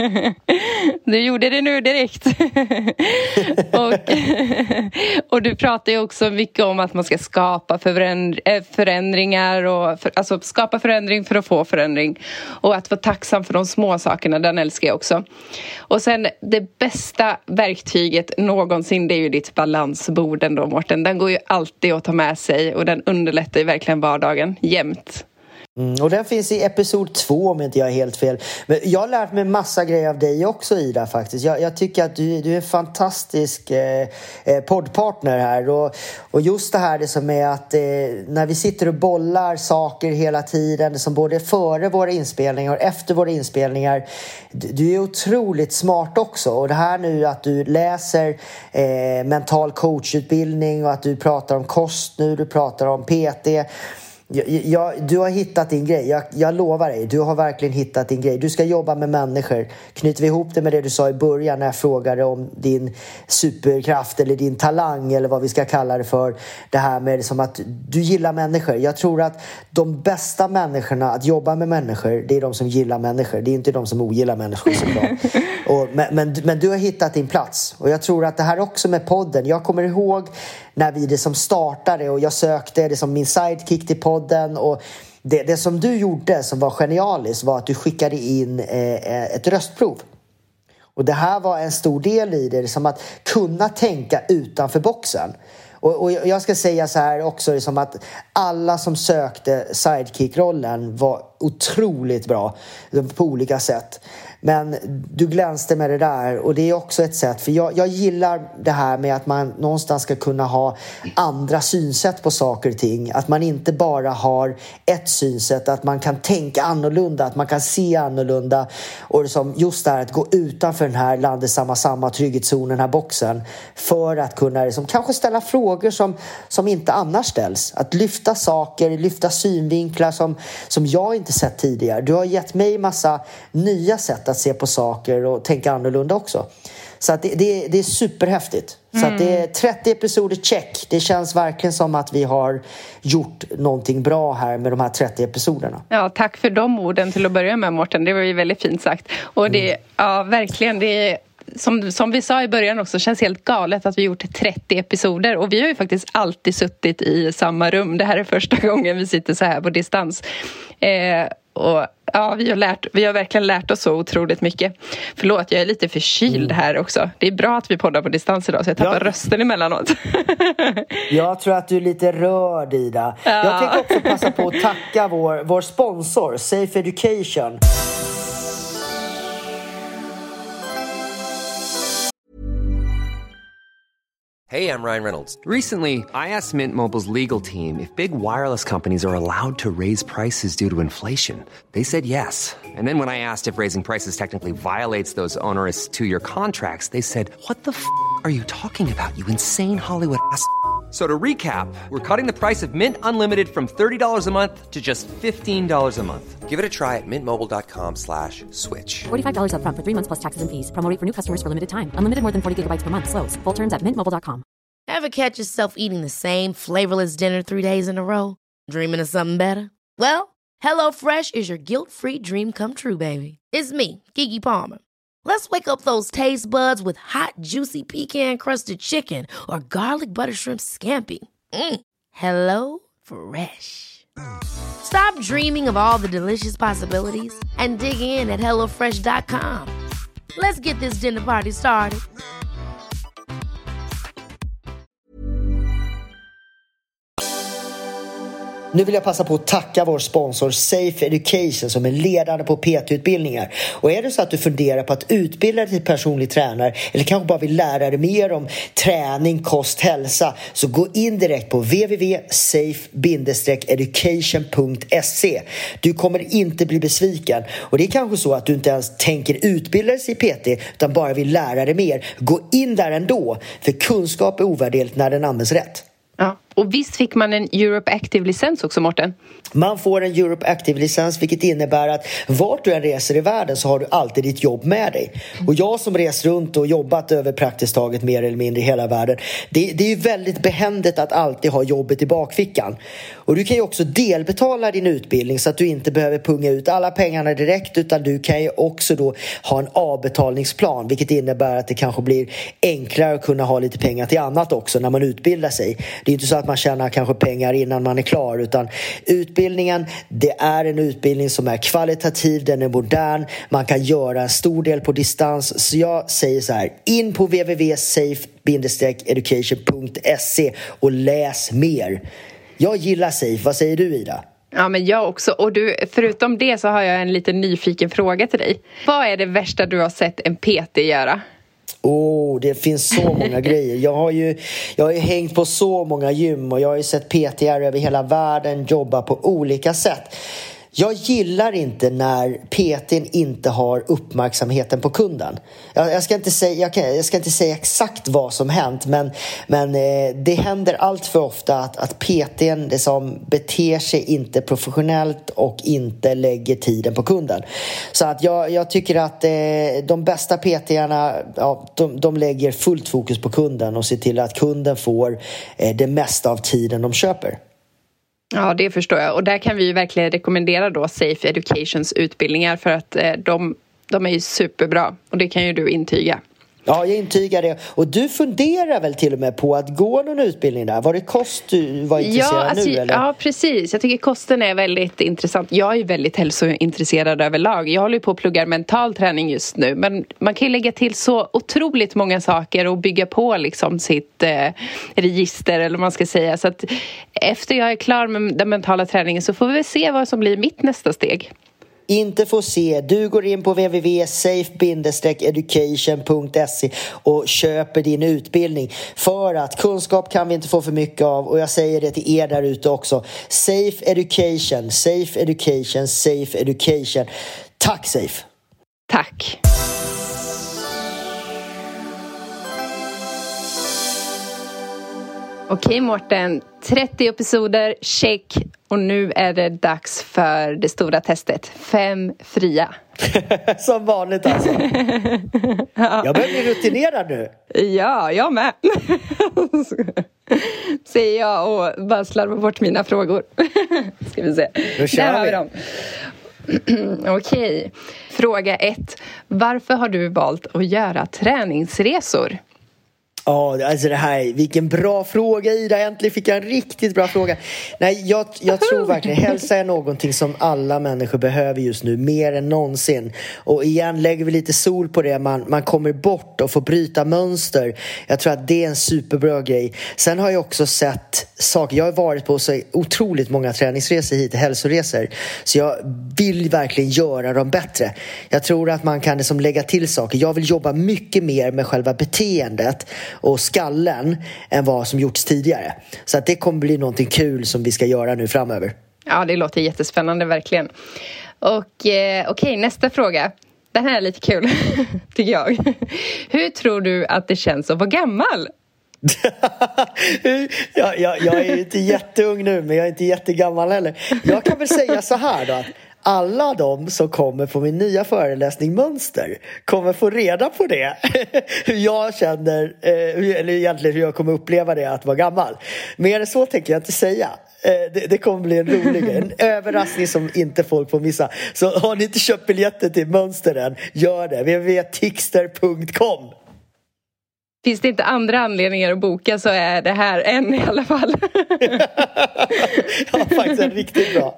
S2: Du gjorde det nu direkt. och, och du pratar ju också mycket om att man ska skapa förändringar. Och för, alltså skapa förändring för att få förändring. Och att vara tacksam för de små sakerna, den älskar jag också. Och sen det bästa verktyget någonsin, det är ju ditt balansbord ändå, Mårten. Den går ju alltid att ta med sig och den underlättar ju verkligen vardagen jämt.
S1: Mm, och den finns i episod två om inte jag är helt fel. Men jag har lärt mig massa grejer av dig också, Ida, faktiskt. Jag, jag tycker att du, du är en fantastisk eh, poddpartner här. Och, och just det här det som är att eh, när vi sitter och bollar saker hela tiden, som både före våra inspelningar och efter våra inspelningar. Du, du är otroligt smart också. Och det här nu att du läser eh, mental coachutbildning och att du pratar om kost nu, du pratar om P T. Jag, jag, du har hittat din grej, jag, jag lovar dig. Du har verkligen hittat din grej. Du ska jobba med människor. Knyter vi ihop det med det du sa i början när jag frågade om din superkraft eller din talang eller vad vi ska kalla det för. Det här med som att du gillar människor. Jag tror att de bästa människorna att jobba med människor, det är de som gillar människor. Det är inte de som ogillar människor såklart. Och, men, men, men du har hittat din plats. Och jag tror att det här också med podden. Jag kommer ihåg när vi det som startade och jag sökte det som min sidekick till podden, och det, det som du gjorde som var genialiskt var att du skickade in eh, ett röstprov. Och det här var en stor del i det, som att kunna tänka utanför boxen. Och, och jag ska säga så här också, liksom att alla som sökte sidekick-rollen var otroligt bra på olika sätt. Men du glänste med det där, och det är också ett sätt, för jag, jag gillar det här med att man någonstans ska kunna ha andra synsätt på saker och ting. Att man inte bara har ett synsätt, att man kan tänka annorlunda, att man kan se annorlunda. Och liksom just det här att gå utanför den här landet samma samma trygghetszonen, den här boxen, för att kunna liksom, kanske ställa frågor som, som inte annars ställs. Att lyfta saker, lyfta synvinklar som, som jag inte sett tidigare. Du har gett mig massa nya sätt att se på saker och tänka annorlunda också. Så att det, det, det är superhäftigt. Mm. Så att det är trettio episoder check. Det känns verkligen som att vi har gjort någonting bra här med de här trettio episoderna.
S2: Ja, tack för de orden till att börja med, Mårten. Det var ju väldigt fint sagt. Och det, mm. ja, verkligen, det är Som, som vi sa i början också, känns helt galet att vi gjort trettio episoder. Och vi har ju faktiskt alltid suttit i samma rum. Det här är första gången vi sitter så här på distans. Eh, och ja, vi har, lärt, vi har verkligen lärt oss så otroligt mycket. Förlåt, jag är lite förkyld här också. Det är bra att vi poddar på distans idag, så jag tappar ja. rösten emellanåt.
S1: Jag tror att du är lite rörd, Ida. Ja. Jag tänker också passa på att tacka vår, vår sponsor, Safe Education.
S4: Hey, I'm Ryan Reynolds. Recently, I asked Mint Mobile's legal team if big wireless companies are allowed to raise prices due to inflation. They said yes. And then when I asked if raising prices technically violates those onerous two-year contracts, they said, what the f*** are you talking about, you insane Hollywood ass f- So to recap, we're cutting the price of Mint Unlimited from thirty dollars a month to just fifteen dollars a month. Give it a try at mintmobile.com slash switch.
S5: forty-five dollars up front for three months plus taxes and fees. Promo rate for new customers for limited time. Unlimited more than forty gigabytes per month. Slows full terms at mint mobile dot com.
S6: Ever catch yourself eating the same flavorless dinner three days in a row? Dreaming of something better? Well, HelloFresh is your guilt-free dream come true, baby. It's me, Keke Palmer. Let's wake up those taste buds with hot, juicy pecan-crusted chicken or garlic butter shrimp scampi. Mm. Hello Fresh. Stop dreaming of all the delicious possibilities and dig in at hello fresh dot com. Let's get this dinner party started.
S1: Nu vill jag passa på att tacka vår sponsor Safe Education som är ledande på P T-utbildningar. Och är det så att du funderar på att utbilda dig till personlig tränare eller kanske bara vill lära dig mer om träning, kost, hälsa, så gå in direkt på w w w punkt safe education punkt se. Du kommer inte bli besviken. Och det är kanske så att du inte ens tänker utbilda dig i P T utan bara vill lära dig mer. Gå in där ändå, för kunskap är ovärderligt när den används rätt.
S2: Ja, och visst fick man en Europe Active-licens också, Mårten?
S1: Man får en Europe Active-licens, vilket innebär att vart du än reser i världen så har du alltid ditt jobb med dig. Och jag som reser runt och jobbat över praktiskt taget mer eller mindre i hela världen, det, det är ju väldigt behändigt att alltid ha jobbet i bakfickan. Och du kan ju också delbetala din utbildning så att du inte behöver punga ut alla pengarna direkt, utan du kan ju också då ha en avbetalningsplan, vilket innebär att det kanske blir enklare att kunna ha lite pengar till annat också när man utbildar sig. Det är inte så att man tjänar kanske pengar innan man är klar, utan utbildningen, det är en utbildning som är kvalitativ, den är modern, man kan göra en stor del på distans. Så jag säger så här, in på w w w punkt safe education punkt se och läs mer. Jag gillar Safe, vad säger du, Ida?
S2: Ja, men jag också. Och du, förutom det så har jag en lite nyfiken fråga till dig. Vad är det värsta du har sett en P T göra?
S1: Åh, oh, det finns så många grejer. Jag har ju jag har ju hängt på så många gym och jag har ju sett P T-are över hela världen jobba på olika sätt. Jag gillar inte när P T:n inte har uppmärksamheten på kunden. Jag, jag, ska, inte säga, jag, kan, jag ska inte säga exakt vad som hänt, men, men eh, det händer allt för ofta att, att P T:n det som beter sig inte professionellt och inte lägger tiden på kunden. Så att jag, jag tycker att eh, de bästa P T-arna, ja, de, de lägger fullt fokus på kunden och ser till att kunden får eh, det mesta av tiden de köper.
S2: Ja, det förstår jag. Och där kan vi ju verkligen rekommendera då Safe Educations utbildningar, för att eh, de, de är ju superbra. Och det kan ju du intyga.
S1: Ja, jag intygar det. Och du funderar väl till och med på att gå någon utbildning där? Var det kost du var intresserad
S2: ja, alltså,
S1: nu? Eller?
S2: Ja, precis. Jag tycker kosten är väldigt intressant. Jag är väldigt hälsointresserad överlag. Jag håller på att plugga mental träning just nu. Men man kan ju lägga till så otroligt många saker och bygga på liksom sitt eh, register, eller vad man ska säga. Så att efter jag är klar med den mentala träningen så får vi se vad som blir mitt nästa steg.
S1: Inte få se. Du går in på w w w punkt safe education punkt se och köper din utbildning. För att kunskap kan vi inte få för mycket av. Och jag säger det till er där ute också. Safe Education, Safe Education, Safe Education. Tack Safe.
S2: Tack. Okej Mårten, trettio episoder, check. Och nu är det dags för det stora testet. Fem fria.
S1: Som vanligt alltså. Ja. Jag börjar bli rutinerad nu.
S2: Ja, jag med. Säger jag och bara slarvar bort mina frågor. Ska vi se.
S1: Då kör
S2: Där har vi
S1: vi.
S2: dem. Okej. Fråga ett. Varför har du valt att göra träningsresor?
S1: Ja, alltså det här, vilken bra fråga Ida, äntligen fick jag en riktigt bra fråga. Nej, jag, jag tror verkligen hälsa är någonting som alla människor behöver just nu, mer än någonsin. Och igen lägger vi lite sol på det, man, man kommer bort och får bryta mönster. Jag tror att det är en superbra grej. Sen har jag också sett saker, jag har varit på så otroligt många träningsresor hit, hälsoresor. Så jag vill verkligen göra dem bättre. Jag tror att man kan liksom lägga till saker. Jag vill jobba mycket mer med själva beteendet och skallen än vad som gjorts tidigare. Så att det kommer bli någonting kul som vi ska göra nu framöver.
S2: Ja, det låter jättespännande verkligen. Och eh, okej, okay, nästa fråga. Den här är lite kul, tycker jag. Hur tror du att det känns att vara gammal?
S1: jag, jag, jag är inte jätteung nu, men jag är inte jättegammal heller. Jag kan väl säga så här då, att alla de som kommer på min nya föreläsning Mönster kommer få reda på det. Hur jag känner, eh, eller egentligen hur jag kommer uppleva det att vara gammal. Mer än så tänker jag inte säga. Eh, det, det kommer bli en rolig, en överraskning som inte folk får missa. Så har ni inte köpt biljetter till Mönster än, gör det. w w w punkt tixter punkt com.
S2: Finns det inte andra anledningar att boka så är det här en i alla fall.
S1: Ja, faktiskt en riktigt bra.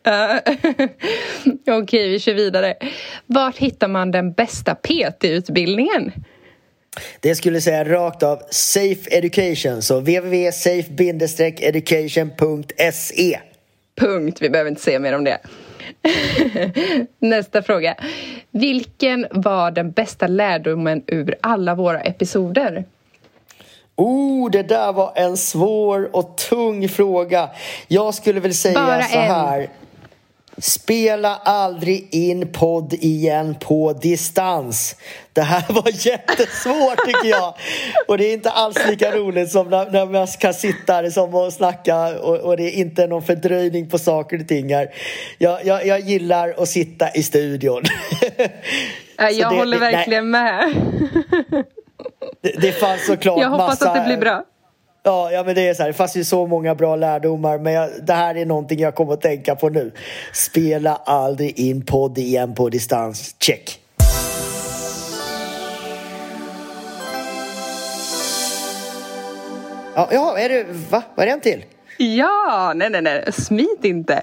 S2: Okej, vi kör vidare. Vart hittar man den bästa P T-utbildningen?
S1: Det skulle säga rakt av Safe Education. Så w w w punkt safe education punkt se.
S2: Punkt, vi behöver inte säga mer om det. Nästa fråga. Vilken var den bästa lärdomen ur alla våra episoder?
S1: Oh, det där var en svår och tung fråga. Jag skulle väl säga
S2: Bara
S1: så här. En. Spela aldrig in podd igen på distans. Det här var jättesvårt tycker jag. Och det är inte alls lika roligt som när, när man kan sitta liksom och snacka och, och det är inte någon fördröjning på saker och ting här. Jag, jag, jag gillar att sitta i studion.
S2: Jag
S1: det,
S2: håller
S1: det,
S2: verkligen
S1: nej.
S2: med.
S1: Det, det fanns såklart
S2: jag hoppas
S1: massa,
S2: att det blir bra.
S1: Ja, ja, men det är så här, det fanns ju så många bra lärdomar, men jag, det här är någonting jag kommer att tänka på nu. Spela aldrig in podd igen på distans. Check. Ja, ja är det, va? Vad är det en till?
S2: Ja, nej, nej, nej. Smit inte.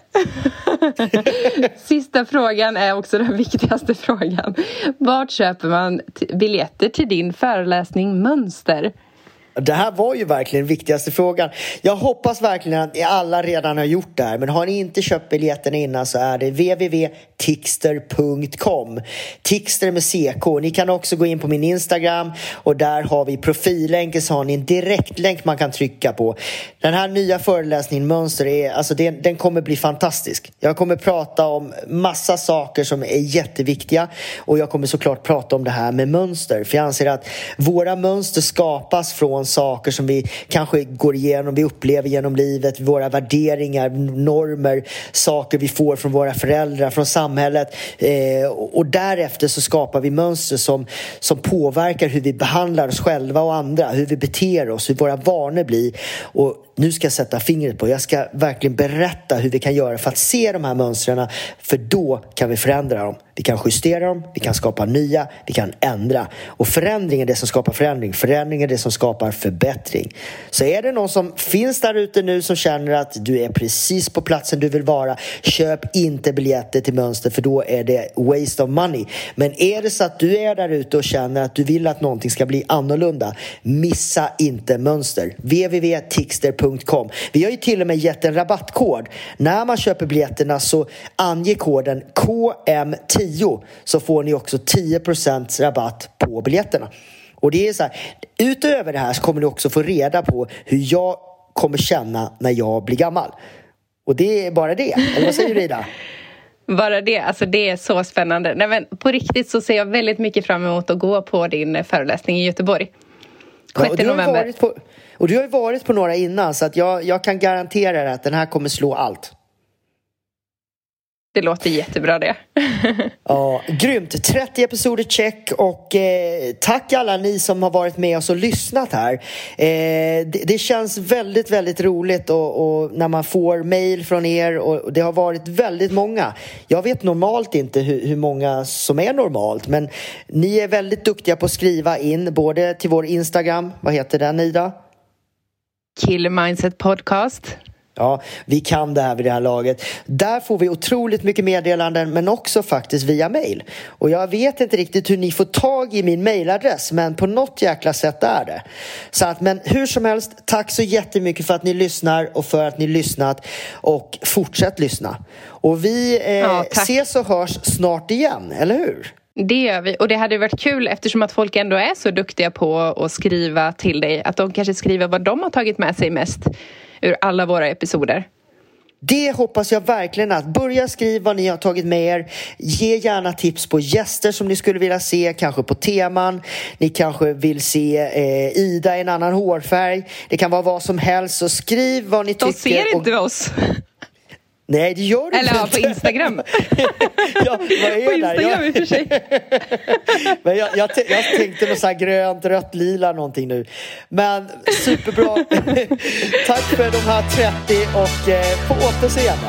S2: Sista frågan är också den viktigaste frågan. Vart köper man t- biljetter till din föreläsning Mönster?
S1: Det här var ju verkligen den viktigaste frågan. Jag hoppas verkligen att ni alla redan har gjort det här. Men har ni inte köpt biljetten innan så är det w w w punkt tixter punkt com. Tixter med C K. Ni kan också gå in på min Instagram. Och där har vi profillänken, så har ni en direktlänk man kan trycka på. Den här nya föreläsningen Mönster är, alltså det, den kommer bli fantastisk. Jag kommer prata om massa saker som är jätteviktiga. Och jag kommer såklart prata om det här med mönster. För jag anser att våra mönster skapas från saker som vi kanske går igenom, vi upplever genom livet, våra värderingar, normer, saker vi får från våra föräldrar, från samhället, eh, och därefter så skapar vi mönster som, som påverkar hur vi behandlar oss själva och andra, hur vi beter oss, hur våra vanor blir. Och nu ska jag sätta fingret på, jag ska verkligen berätta hur vi kan göra för att se de här mönstren, för då kan vi förändra dem. Vi kan justera dem, vi kan skapa nya, vi kan ändra. Och förändring är det som skapar förändring. Förändring är det som skapar förbättring. Så är det någon som finns där ute nu som känner att du är precis på platsen du vill vara, köp inte biljetter till Mönster, för då är det waste of money. Men är det så att du är där ute och känner att du vill att någonting ska bli annorlunda, missa inte Mönster. w w w punkt tixter punkt com. Vi har ju till och med gett en rabattkod. När man köper biljetterna så anger koden K M tio, så får ni också tio procent rabatt på biljetterna. Och det är så här, utöver det här så kommer ni också få reda på hur jag kommer känna när jag blir gammal. Och det är bara det. Eller vad säger du, Ida?
S2: Bara det, alltså det är så spännande. Nej, men på riktigt så ser jag väldigt mycket fram emot att gå på din föreläsning i Göteborg. sjätte november.
S1: På, och du har ju varit på några innan, så att jag, jag kan garantera dig att den här kommer slå allt.
S2: Det låter jättebra det.
S1: Ja, grymt. trettio episoder check, och eh, tack alla ni som har varit med oss och lyssnat här. Eh, det, det känns väldigt, väldigt roligt och, och när man får mejl från er, och det har varit väldigt många. Jag vet normalt inte hur, hur många som är normalt, men ni är väldigt duktiga på att skriva in, både till vår Instagram, vad heter den, Ida?
S2: Killer Mindset Podcast.
S1: Ja, vi kan det här vid det här laget. Där får vi otroligt mycket meddelanden, men också faktiskt via mail. Och jag vet inte riktigt hur ni får tag i min mailadress, men på något jäkla sätt är det. Så att, men hur som helst, tack så jättemycket för att ni lyssnar och för att ni lyssnat, och fortsätt lyssna. Och vi eh, ja, ses och hörs snart igen, eller hur?
S2: Det gör vi, och det hade varit kul eftersom att folk ändå är så duktiga på att skriva till dig, att de kanske skriver vad de har tagit med sig mest ur alla våra episoder.
S1: Det hoppas jag verkligen, att börja skriva vad ni har tagit med er. Ge gärna tips på gäster som ni skulle vilja se, kanske på teman. Ni kanske vill se eh, Ida i en annan hårfärg. Det kan vara vad som helst, så skriv vad ni
S2: de
S1: tycker.
S2: De ser inte och... oss.
S1: Nej, det gör du
S2: Eller
S1: inte.
S2: Eller ja, på Instagram.
S1: Ja, vad är
S2: på Instagram
S1: jag...
S2: i och för sig.
S1: Men jag, jag, t- jag tänkte något så här grönt, rött, lila någonting nu. Men superbra. Tack för de här trettio, och eh, på återseende.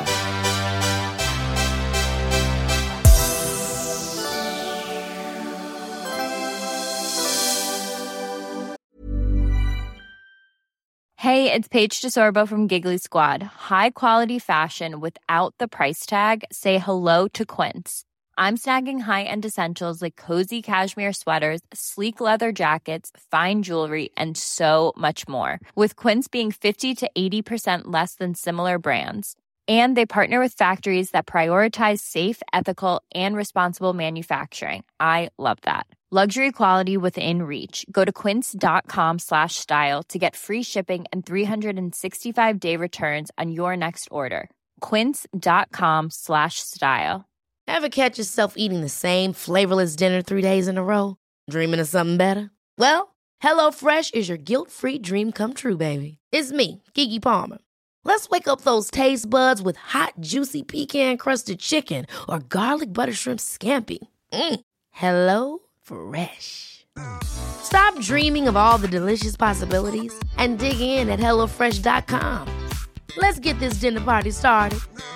S7: Hey, it's Paige DeSorbo from Giggly Squad. High quality fashion without the price tag. Say hello to Quince. I'm snagging high-end essentials like cozy cashmere sweaters, sleek leather jackets, fine jewelry, and so much more. With Quince being fifty to eighty percent less than similar brands. And they partner with factories that prioritize safe, ethical, and responsible manufacturing. I love that. Luxury quality within reach. Go to quince.com slash style to get free shipping and three sixty-five day returns on your next order. Quince.com slash style.
S6: Ever catch yourself eating the same flavorless dinner three days in a row? Dreaming of something better? Well, HelloFresh is your guilt-free dream come true, baby. It's me, Keke Palmer. Let's wake up those taste buds with hot, juicy pecan-crusted chicken or garlic butter shrimp scampi. Mm. Hello Fresh. Stop dreaming of all the delicious possibilities and dig in at hello fresh dot com. Let's get this dinner party started.